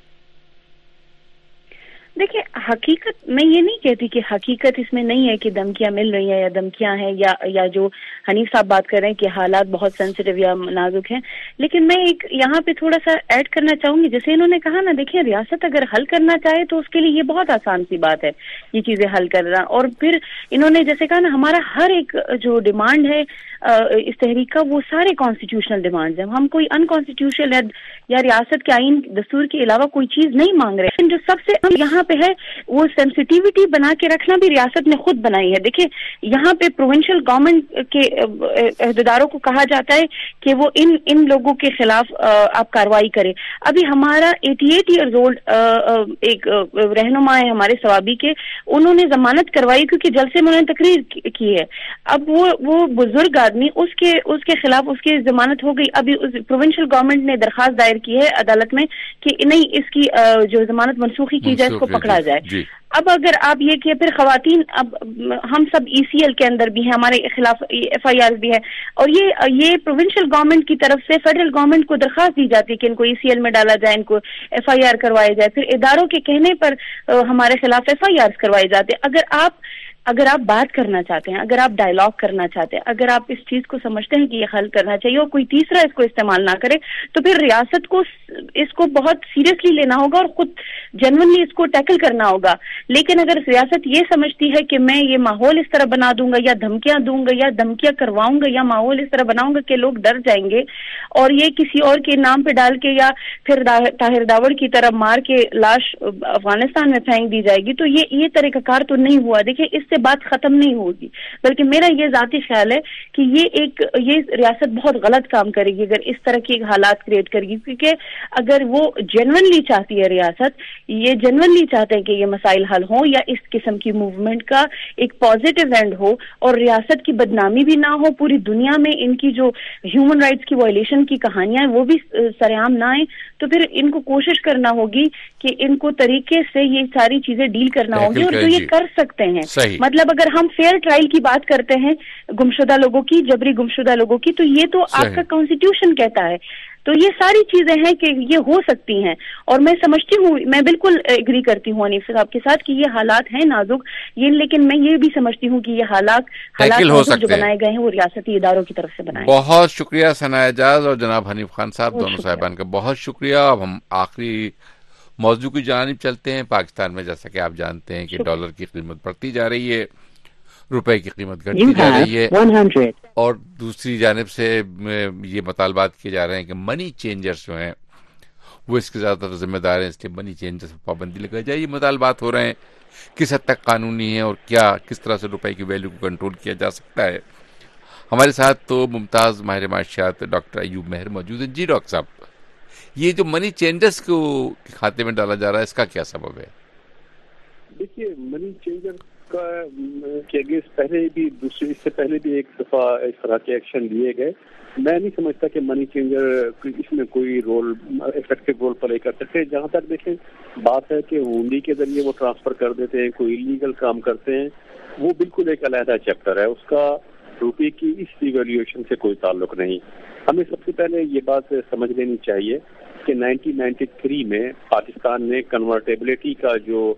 دیکھیں حقیقت میں یہ نہیں کہتی کہ حقیقت اس میں نہیں ہے کہ دھمکیاں مل رہی ہیں یا دھمکیاں ہیں یا جو حنیف صاحب بات کر رہے ہیں کہ حالات بہت سینسیٹیو یا نازک ہیں، لیکن میں ایک یہاں پہ تھوڑا سا ایڈ کرنا چاہوں گی. جیسے انہوں نے کہا نا، دیکھیں ریاست اگر حل کرنا چاہے تو اس کے لیے یہ بہت آسان سی بات ہے یہ چیزیں حل کرنا. اور پھر انہوں نے جیسے کہا نا ہمارا ہر ایک جو ڈیمانڈ ہے اس تحریک کا وہ سارے کانسٹیٹیوشنل ڈیمانڈز ہیں، ہم کوئی انکانسٹیٹیوشنل یا ریاست کے آئین دستور کے علاوہ کوئی چیز نہیں مانگ رہے. لیکن جو سب سے یہاں پہ ہے وہ سینسٹیوٹی بنا کے رکھنا بھی ریاست نے خود بنائی ہے. دیکھیں یہاں پہ پروونشل گورنمنٹ کے عہدیداروں کو کہا جاتا ہے کہ وہ ان لوگوں کے خلاف آپ کارروائی کریں. ابھی ہمارا 88 ایئرز اولڈ ایک رہنما ہے ہمارے ثوابی کے، انہوں نے ضمانت کروائی کیونکہ جلسے میں انہوں نے تقریر کی ہے. اب وہ بزرگ آدمی اس کے خلاف اس کی ضمانت ہو گئی. ابھی پروونشل گورنمنٹ نے درخواست دائر کی ہے عدالت میں کہ نہیں اس کی جو ضمانت منسوخی کی جائے، اس کو پکڑا جائے. اب اگر آپ یہ کہ پھر خواتین، اب ہم سب ECL کے اندر بھی ہیں، ہمارے خلاف FIR بھی ہے اور یہ پروونشل گورنمنٹ کی طرف سے فیڈرل گورنمنٹ کو درخواست دی جاتی ہے کہ ان کو ECL میں ڈالا جائے، ان کو FIR کروائے جائے. پھر اداروں کے کہنے پر ہمارے خلاف FIR کروائے جاتے. اگر آپ بات کرنا چاہتے ہیں، اگر آپ ڈائلاگ کرنا چاہتے ہیں، اگر آپ اس چیز کو سمجھتے ہیں کہ یہ حل کرنا چاہیے اور کوئی تیسرا اس کو استعمال نہ کرے، تو پھر ریاست کو اس کو بہت سیریسلی لینا ہوگا اور خود جنونلی اس کو ٹیکل کرنا ہوگا. لیکن اگر ریاست یہ سمجھتی ہے کہ میں یہ ماحول اس طرح بنا دوں گا یا دھمکیاں دوں گا یا دھمکیاں کرواؤں گا یا ماحول اس طرح بناؤں گا کہ لوگ ڈر جائیں گے اور یہ کسی اور کے نام پہ ڈال کے یا پھر طاہر داوڑ کی طرح مار کے لاش افغانستان میں پھینک دی جائے گی، تو یہ طریقہ کار تو نہیں ہوا. دیکھیں اس سے بات ختم نہیں ہوگی، بلکہ میرا یہ ذاتی خیال ہے کہ یہ ریاست بہت غلط کام کرے گی اگر اس طرح کی حالات کریٹ کرے گی. کیونکہ اگر وہ جنونلی چاہتی ہے، ریاست یہ جنونلی چاہتے ہیں کہ یہ مسائل حل ہوں یا اس قسم کی موومنٹ کا ایک پازیٹیو اینڈ ہو اور ریاست کی بدنامی بھی نہ ہو، پوری دنیا میں ان کی جو ہیومن رائٹس کی وائلیشن کی کہانیاں وہ بھی سرعام نہ آئیں، تو پھر ان کو کوشش کرنا ہوگی کہ ان کو طریقے سے یہ ساری چیزیں ڈیل کرنا ہوگی اور تو یہ کر سکتے ہیں. مطلب اگر ہم فیئر ٹرائل کی بات کرتے ہیں گمشدہ لوگوں کی، جبری گمشدہ لوگوں کی، تو یہ تو آپ کا کانسٹیٹیوشن کہتا ہے. تو یہ ساری چیزیں ہیں کہ یہ ہو سکتی ہیں اور میں سمجھتی ہوں، میں بالکل ایگری کرتی ہوں حنیف صاحب کے ساتھ کہ یہ حالات ہیں نازک، لیکن میں یہ بھی سمجھتی ہوں کہ یہ حالات جو بنائے گئے ہیں وہ ریاستی اداروں کی طرف سے بنائے. بہت شکریہ ثنا اعجاز اور جناب حنیف خان صاحب، دونوں صاحبان کا بہت شکریہ. اب ہم آخری موضوع کی جانب چلتے ہیں. پاکستان میں جیسا کہ آپ جانتے ہیں کہ ڈالر کی قیمت بڑھتی جا رہی ہے, روپے کی قیمت گھٹتی جا رہی ہے, اور دوسری جانب سے یہ مطالبات کیے جا رہے ہیں کہ منی چینجرز جو ہیں وہ اس کے زیادہ تر ذمہ دار ہیں, اس لیے منی چینجرز پر پابندی لگائی جائے. یہ مطالبات ہو رہے ہیں, کس حد تک قانونی ہے اور کس طرح سے روپے کی ویلیو کو کنٹرول کیا جا سکتا ہے. ہمارے ساتھ تو ممتاز ماہر معاشیات ڈاکٹر ایوب مہر موجود ہیں. جی ڈاکٹر صاحب, یہ جو منی چینجرز کو کھاتے میں ڈالا جا رہا ہے, اس کا کیا سبب ہے؟ دیکھیے, منی چینجر کے اگینسٹ اس سے پہلے بھی ایک دفعہ اس طرح کے ایکشن لیے گئے. میں نہیں سمجھتا کہ منی چینجر اس میں کوئی افیکٹو رول پلے کر سکتے. جہاں تک دیکھیں بات ہے کہ ہونڈی کے ذریعے وہ ٹرانسفر کر دیتے ہیں, کوئی انلیگل کام کرتے ہیں, وہ بالکل ایک علیحدہ چیپٹر ہے. اس کا روپے کی اس ڈیویلیویشن سے کوئی تعلق نہیں. ہمیں سب سے پہلے یہ بات سمجھ لینی چاہیے کہ 1993 میں پاکستان نے کنورٹیبلٹی کا جو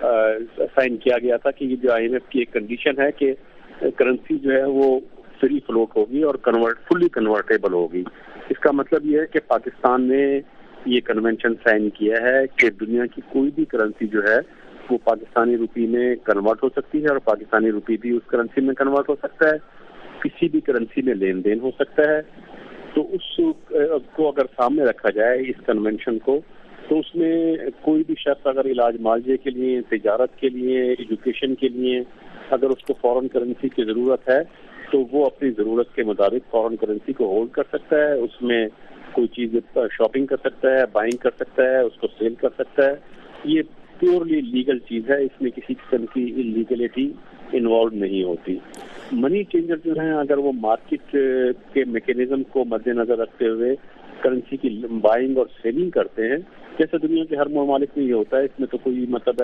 سائن کیا گیا تھا کہ یہ جو آئی ایم ایف کی ایک کنڈیشن ہے کہ کرنسی جو ہے وہ فری فلوٹ ہوگی اور فلی کنورٹیبل ہوگی. اس کا مطلب یہ ہے کہ پاکستان نے یہ کنونشن سائن کیا ہے کہ دنیا کی کوئی بھی کرنسی جو ہے وہ پاکستانی روپی میں کنورٹ ہو سکتی ہے اور پاکستانی روپی بھی اس کرنسی میں کنورٹ ہو سکتا ہے, کسی بھی کرنسی میں لین دین ہو سکتا ہے. تو اس کو اگر سامنے رکھا جائے اس کنونشن کو, تو اس میں کوئی بھی شخص اگر علاج معالجے کے لیے, تجارت کے لیے, ایجوکیشن کے لیے اگر اس کو فورن کرنسی کی ضرورت ہے تو وہ اپنی ضرورت کے مطابق فورن کرنسی کو ہولڈ کر سکتا ہے. اس میں کوئی چیز شاپنگ کر سکتا ہے, بائنگ کر سکتا ہے, اس کو سیل کر سکتا ہے. یہ پیورلی لیگل چیز ہے, اس میں کسی قسم کی انلیگلٹی انوالو نہیں ہوتی. منی چینجر جو ہیں اگر وہ مارکیٹ کے میکینزم کو مد نظر رکھتے ہوئے کرنسی کی بائنگ اور سیلنگ کرتے ہیں, جیسے دنیا کے ہر ممالک میں یہ ہوتا ہے, اس میں تو کوئی مطلب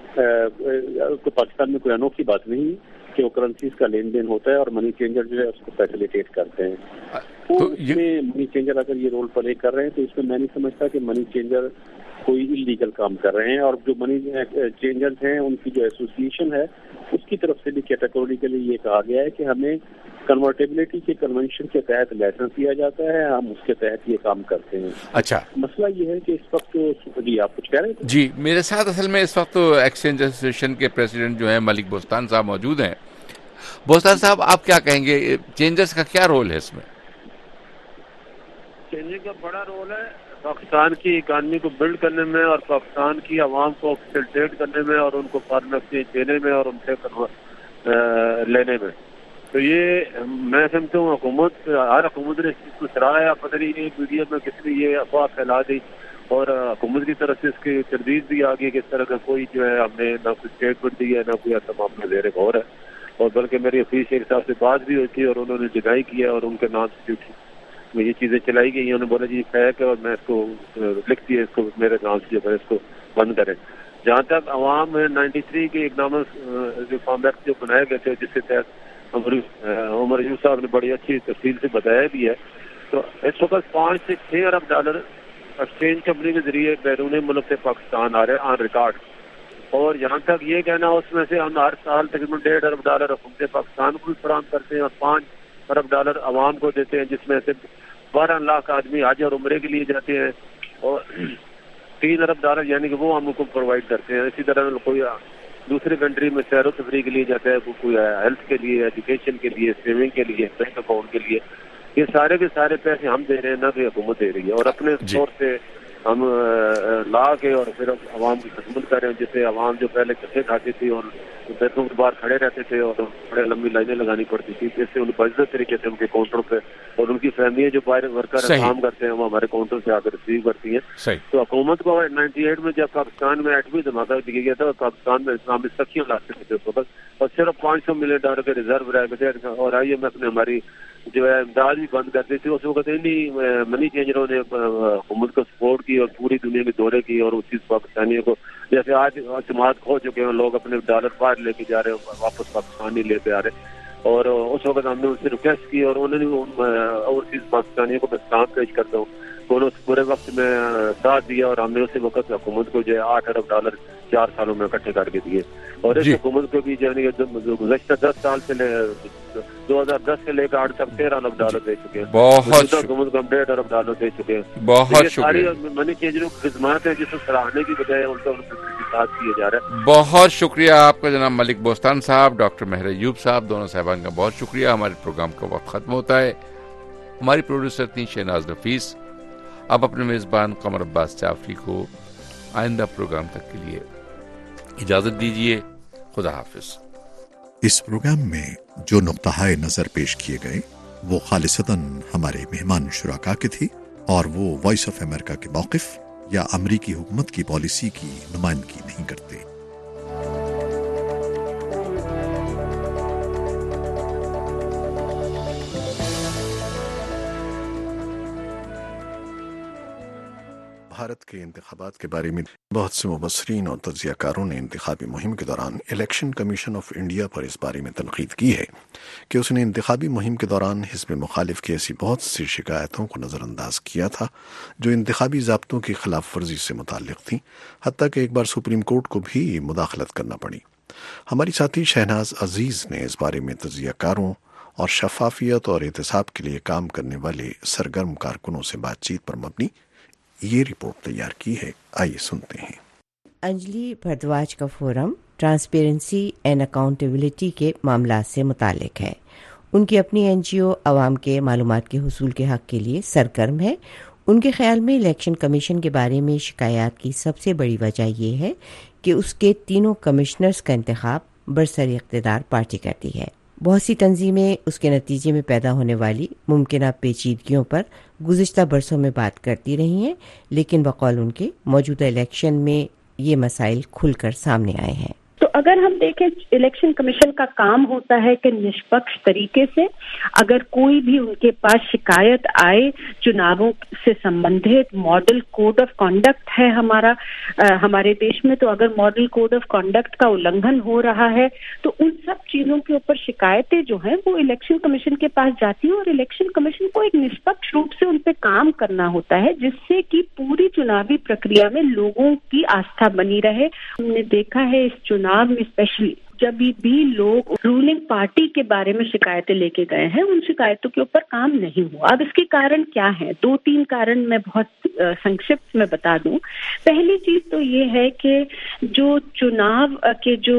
ہے پاکستان میں کوئی انوکھی بات نہیں کہ وہ کرنسیز کا لین دین ہوتا ہے اور منی چینجر جو ہے اس کو فیسیلیٹیٹ کرتے ہیں. تو اس میں منی چینجر اگر یہ رول پلے کر رہے ہیں تو اس میں نہیں سمجھتا کہ منی چینجر کوئی انلیگل کام کر رہے ہیں. اور جو منی چینجرز ہیں ان کی جو ایسوسیشن ہے اس کی طرف سے بھی کیٹیگوریکلی یہ کہا گیا ہے کہ ہمیں کنورٹیبلٹی کے کنونشن کے تحت لائسنس دیا جاتا ہے, ہم اس کے تحت یہ کام کرتے ہیں. اچھا, مسئلہ یہ ہے کہ اس وقت جی آپ کچھ کہہ رہے تھے؟ جی, میرے ساتھ اصل میں اس وقت ایکسچینج ایسوسیشن کے پریزیڈنٹ جو ہیں ملک بوستان صاحب موجود ہیں. بوستان صاحب, آپ کیا کہیں گے, چینجرز کا کیا رول ہے اس میں؟ چینجنگ کا بڑا رول ہے پاکستان کی اکانمی کو بلڈ کرنے میں اور پاکستان کی عوام کو فیسیلیٹیٹ کرنے میں اور ان کو فارم ایکسچینج دینے میں اور ان سے لینے میں. تو یہ میں سمجھتا ہوں ہر حکومت نے اس چیز کو سراہا. پتہ نہیں یہ میڈیا میں کس نے یہ افواہ پھیلا دی اور حکومت کی طرف سے اس کی تردید بھی آ گئی کہ اس طرح کا کوئی جو ہے ہم نے نہ کوئی اسٹیٹمنٹ دی ہے نہ کوئی ایسا معاملہ زیر غور ہے. اور بلکہ میری حفیظ شیخ صاحب سے بات بھی ہوئی تھی اور انہوں نے ڈینائی کیا اور ان کے نام سے میں یہ چیزیں چلائی گئی. انہوں نے بولا جی فیک ہے اور میں اس کو لکھ دیا, اس کو میرے نام سے جو ہے اس کو بند کریں. جہاں تک عوام 93 کے اکنامک ریفارم ایکٹ جو بنائے گئے تھے جس کے تحت عمر یوسف صاحب نے بڑی اچھی تفصیل سے بتایا بھی ہے, تو اس وقت 5 سے 6 ارب ڈالر ایکسچینج کمپنی کے ذریعے بیرون ملک سے پاکستان آ رہے ہیں آن ریکارڈ. اور یہاں تک یہ کہنا اس میں سے ہم ہر سال تقریباً 1.5 ارب ڈالر حکومت پاکستان کو بھی فراہم کرتے ہیں اور 5 ارب ڈالر عوام کو دیتے ہیں, جس میں سے 12 لاکھ آدمی حج اور عمرے کے لیے جاتے ہیں اور 3 ارب ڈالر یعنی کہ وہ ہم کو پرووائڈ کرتے ہیں. اسی طرح کوئی دوسری کنٹری میں سیر و تفریح کے لیے جاتا ہے, کوئی ہیلتھ کے لیے, ایجوکیشن کے لیے, سیونگ کے لیے, بینک اکاؤنٹ کے لیے. یہ سارے کے سارے پیسے ہم دے رہے ہیں, نہ کہ حکومت دے رہی ہے. اور اپنے طور سے ہم لا کے اور پھر عوام کی خدمت کر رہے ہیں, جیسے عوام جو پہلے کچھ کھاتی تھی اور بیتوں کے باہر کھڑے رہتے تھے اور بڑے لمبی لائنیں لگانی پڑتی تھی, جیسے ان کو عزت طریقے سے ان کے کاؤنٹر پہ اور ان کی فیملیاں جو باہر ورکر کام کرتے ہیں وہ ہمارے کاؤنٹر سے آ کر ریسیو کرتی ہیں. تو حکومت کو 98 میں جب پاکستان میں ایٹمی دھماکہ دیا گیا تھا پاکستان میں اسلامی سخیاں لاتے تھے اس وقت, اور صرف $500 ملین کے ریزرو رہ گئے تھے. اور آئیے میں اپنے ہماری جو ہے امداد بھی بند کر دی تھی اس وقت. انہیں منی چینجروں نے حکومت کو سپورٹ کی اور پوری دنیا میں دورے کی اور اس چیز پاکستانیوں کو, جیسے آج اعتماد کھو چکے ہیں لوگ, اپنے ڈالر باہر لے کے جا رہے ہیں واپس پاکستان نہیں لے کے آ رہے. اور اس وقت ہم نے ان سے ریکویسٹ کی اور انہوں نے اوورسیز پاکستانیوں کو میں سلام پیش کرتا ہوں पूरे वक्त में साथ दिया और हमने उसी वक्त हुकूमत को जो है $8 अरब 4 सालों में इकट्ठे करके दिए। और इस हुकूमत को भी जो गुज़श्ता 10 साल से 2010 से लेकर आज तक $13 अरब दे चुके हैं। बहुत हुकूमत को हम $1.5 अरब दे चुके हैं। बहुत सारी मनी चेंजरों की खिदमत है जिसको सराहने की बजाय उनका साथ किया जा रहा है। बहुत शुक्रिया आपका जनाब मलिक बोस्तान साहब, डॉक्टर मेहर अयूब साहब, दोनों साहबान का बहुत शुक्रिया। हमारे प्रोग्राम का वक्त खत्म होता है। हमारी प्रोड्यूसर थी शहनाज नफीस। अब अपने मेजबान कमर अब्बास जाफरी को आइंदा प्रोग्राम तक के लिए इजाजत दीजिए। खुदा हाफिज। इस प्रोग्राम में जो नुक्ताए नजर पेश किए गए वो खालिसतन हमारे मेहमान शुराका के थे और वो वॉइस ऑफ अमेरिका के मौक़िफ़ या अमरीकी हुकूमत की पॉलिसी की नुमाइंदगी नहीं करते। भारत के इंतखाबात के बारे में बहुत से मुबस्सरीन और तज्ज़ियाकारों ने इंतखाबी मुहिम के दौरान इलेक्शन कमीशन ऑफ इंडिया पर इस बारे में तनकीद की है कि उसने इंतखाबी मुहिम के दौरान हिज़्ब मुखालिफ की ऐसी बहुत सी शिकायतों को नज़रअंदाज किया था जो इंतखाबी ज़ाब्तों की खिलाफ वर्जी से मुताल्लिक़ थी, हत्ता कि एक बार सुप्रीम कोर्ट को भी मुदाखलत करना पड़ी। हमारी साथी शहनाज अजीज़ ने इस बारे में तज्ज़ियाकारों और शफाफियत और एहतसाब के लिए काम करने वाले सरगर्म कारकुनों से बातचीत पर मबनी ये रिपोर्ट तैयार की है। आइए सुनते हैं। अंजलि भारद्वाज का फोरम ट्रांसपेरेंसी एंड अकाउंटेबिलिटी के मामलात से मुतालिक है। उनकी अपनी एनजीओ अवाम के मालूमात के हुसूल के हक के लिए सरगर्म है। उनके ख्याल में इलेक्शन कमीशन के बारे में शिकायत की सबसे बड़ी वजह यह है कि उसके तीनों कमिश्नर्स का इंतखाब बरसर इख्तिदार पार्टी करती है। बहुत सी तंजीमें उसके नतीजे में पैदा होने वाली मुमकिन पेचीदगियों पर गुज़िश्ता बरसों में बात करती रही हैं, लेकिन बकौल उनके मौजूदा इलेक्शन में ये मसाइल खुलकर सामने आए हैं। तो अगर हम देखें, इलेक्शन कमीशन का काम होता है कि निष्पक्ष तरीके से अगर कोई भी उनके पास शिकायत आए चुनावों से संबंधित, मॉडल कोड ऑफ कॉन्डक्ट है हमारे देश में, तो अगर मॉडल कोड ऑफ कॉन्डक्ट का उल्लंघन हो रहा है तो उन सब चीजों के ऊपर शिकायतें जो हैं वो इलेक्शन कमीशन के पास जाती है और इलेक्शन कमीशन को एक निष्पक्ष रूप से उन पे काम करना होता है जिससे कि पूरी चुनावी प्रक्रिया में लोगों की आस्था बनी रहे। हमने देखा है इस चुनाव में स्पेशली जब भी लोग रूलिंग पार्टी के बारे में शिकायतें लेके गए हैं, उन शिकायतों के ऊपर काम नहीं हुआ। अब इसके कारण क्या है? 2-3 कारण मैं बहुत संक्षिप्त में बता दूं। पहली चीज तो ये है कि जो चुनाव के जो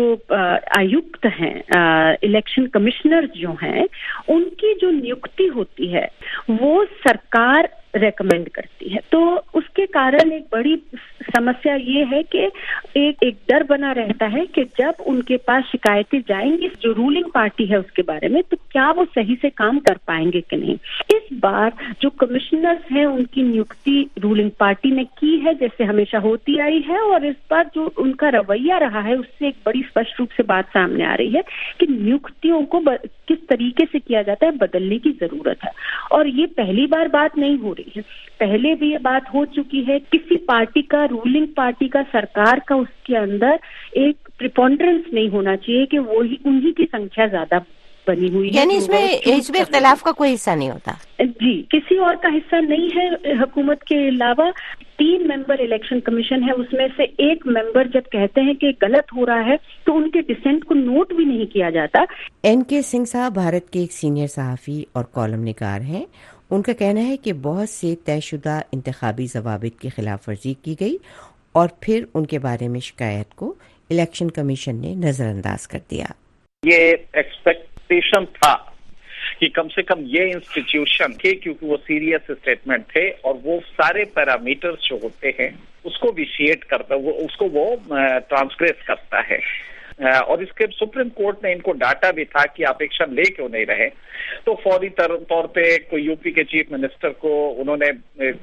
आयुक्त हैं, इलेक्शन कमिश्नर जो हैं, उनकी जो नियुक्ति होती है वो सरकार रेकमेंड करती है। तो उसके कारण एक बड़ी समस्या ये है कि एक डर बना रहता है कि जब उनके पास शिकायतें जाएंगी जो रूलिंग पार्टी है उसके बारे में, तो क्या वो सही से काम कर पाएंगे कि नहीं। इस बार जो कमिश्नर्स हैं उनकी नियुक्ति रूलिंग पार्टी ने की है, जैसे हमेशा होती आई है, और इस बार जो उनका रवैया रहा है उससे एक बड़ी स्पष्ट रूप से बात सामने आ रही है कि नियुक्तियों को किस तरीके से किया जाता है बदलने की जरूरत है। और ये पहली बार बात नहीं हो रही है, पहले भी ये बात हो चुकी है। किसी पार्टी का, रूलिंग पार्टी का, सरकार का उसके अंदर एक प्रिपोंडरेंस नहीं होना चाहिए कि वो ही उन्हीं की संख्या ज्यादा बनी हुई है, यानी इसमें इख्तिलाफ का कोई हिस्सा नहीं होता। जी, किसी और का हिस्सा नहीं है हुकूमत के अलावा। 3 मेंबर इलेक्शन कमीशन है, उसमें से एक मेंबर जब कहते हैं कि गलत हो रहा है तो उनके डिसेंट को नोट भी नहीं किया जाता। NK सिंह साहब भारत के एक सीनियर सहाफ़ी और कॉलम निगार हैं। उनका कहना है कि बहुत से तयशुदा इंतखाबी ज़वाबित की खिलाफ वर्जी की गई और फिर उनके बारे में शिकायत को इलेक्शन कमीशन ने नजरअंदाज कर दिया। ये एक्सपेक्टेशन था कि कम से कम ये इंस्टीट्यूशन थे, क्योंकि वो सीरियस स्टेटमेंट थे और वो सारे पैरामीटर्स जो होते हैं उसको विशिएट करता है, उसको वो ट्रांसग्रेस करता है। और इसके सुप्रीम कोर्ट ने इनको डाटा भी था कि आप एक्शन ले क्यों नहीं रहे। तो फौरी तौर पे कोई यूपी के चीफ मिनिस्टर को उन्होंने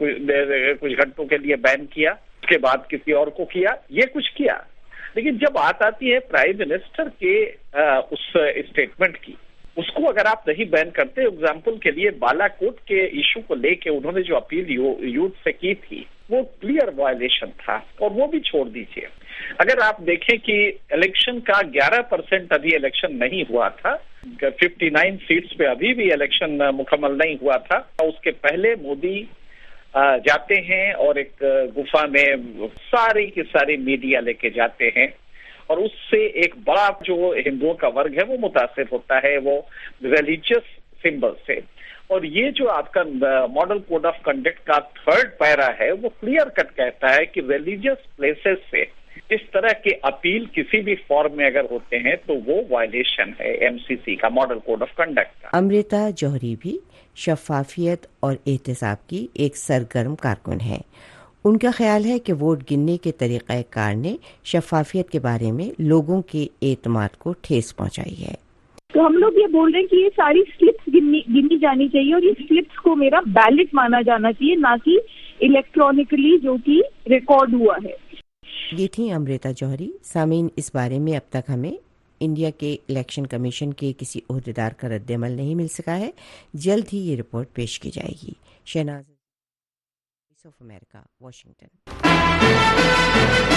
कुछ घंटों के लिए बैन किया, उसके बाद किसी और को किया, ये कुछ किया। लेकिन जब बात आती है प्राइम मिनिस्टर के उस स्टेटमेंट की, उसको अगर आप नहीं बैन करते, एग्जाम्पल के लिए बालाकोट के इशू को लेके उन्होंने जो अपील यूथ से की थी वो क्लियर वायलेशन था और वो भी छोड़ दीजिए। अगर आप देखें कि इलेक्शन का 11% अभी इलेक्शन नहीं हुआ था, 59 सीट्स पे अभी भी इलेक्शन मुकम्मल नहीं हुआ था। उसके पहले मोदी जाते हैं और एक गुफा में सारी की सारी मीडिया लेके जाते हैं और उससे एक बड़ा जो हिंदुओं का वर्ग है वो मुतासिर होता है वो रिलीजियस सिंबल से। और ये जो आपका मॉडल कोड ऑफ कंडक्ट का 3rd पैरा है वो क्लियर कट कहता है कि रिलीजियस प्लेसेस से इस तरह के अपील किसी भी फॉर्म में अगर होते हैं तो वो वायलेशन है एमसीसी का, मॉडल कोड ऑफ कंडक्ट का। अमृता जौहरी भी शफाफियत और एहतसाब की एक सरगर्म कारकुन है। उनका ख्याल है कि वोट गिनने के तरीक़ाकार ने शफाफियत के बारे में लोगों के एतमाद को ठेस पहुंचाई है। तो हम लोग ये बोल रहे हैं कि ये सारी स्लिप्स गिनी जानी चाहिए और ये स्लिप्स को मेरा बैलेट माना जाना चाहिए, ना कि इलेक्ट्रॉनिकली जो कि रिकॉर्ड हुआ है। ये थी अमृता जौहरी। सामीन, इस बारे में अब तक हमें इंडिया के इलेक्शन कमीशन के किसी ओहदेदार का रद्द-ए-अमल नहीं मिल सका है। जल्द ही ये रिपोर्ट पेश की जाएगी। Shahnaz, voice of America, Washington.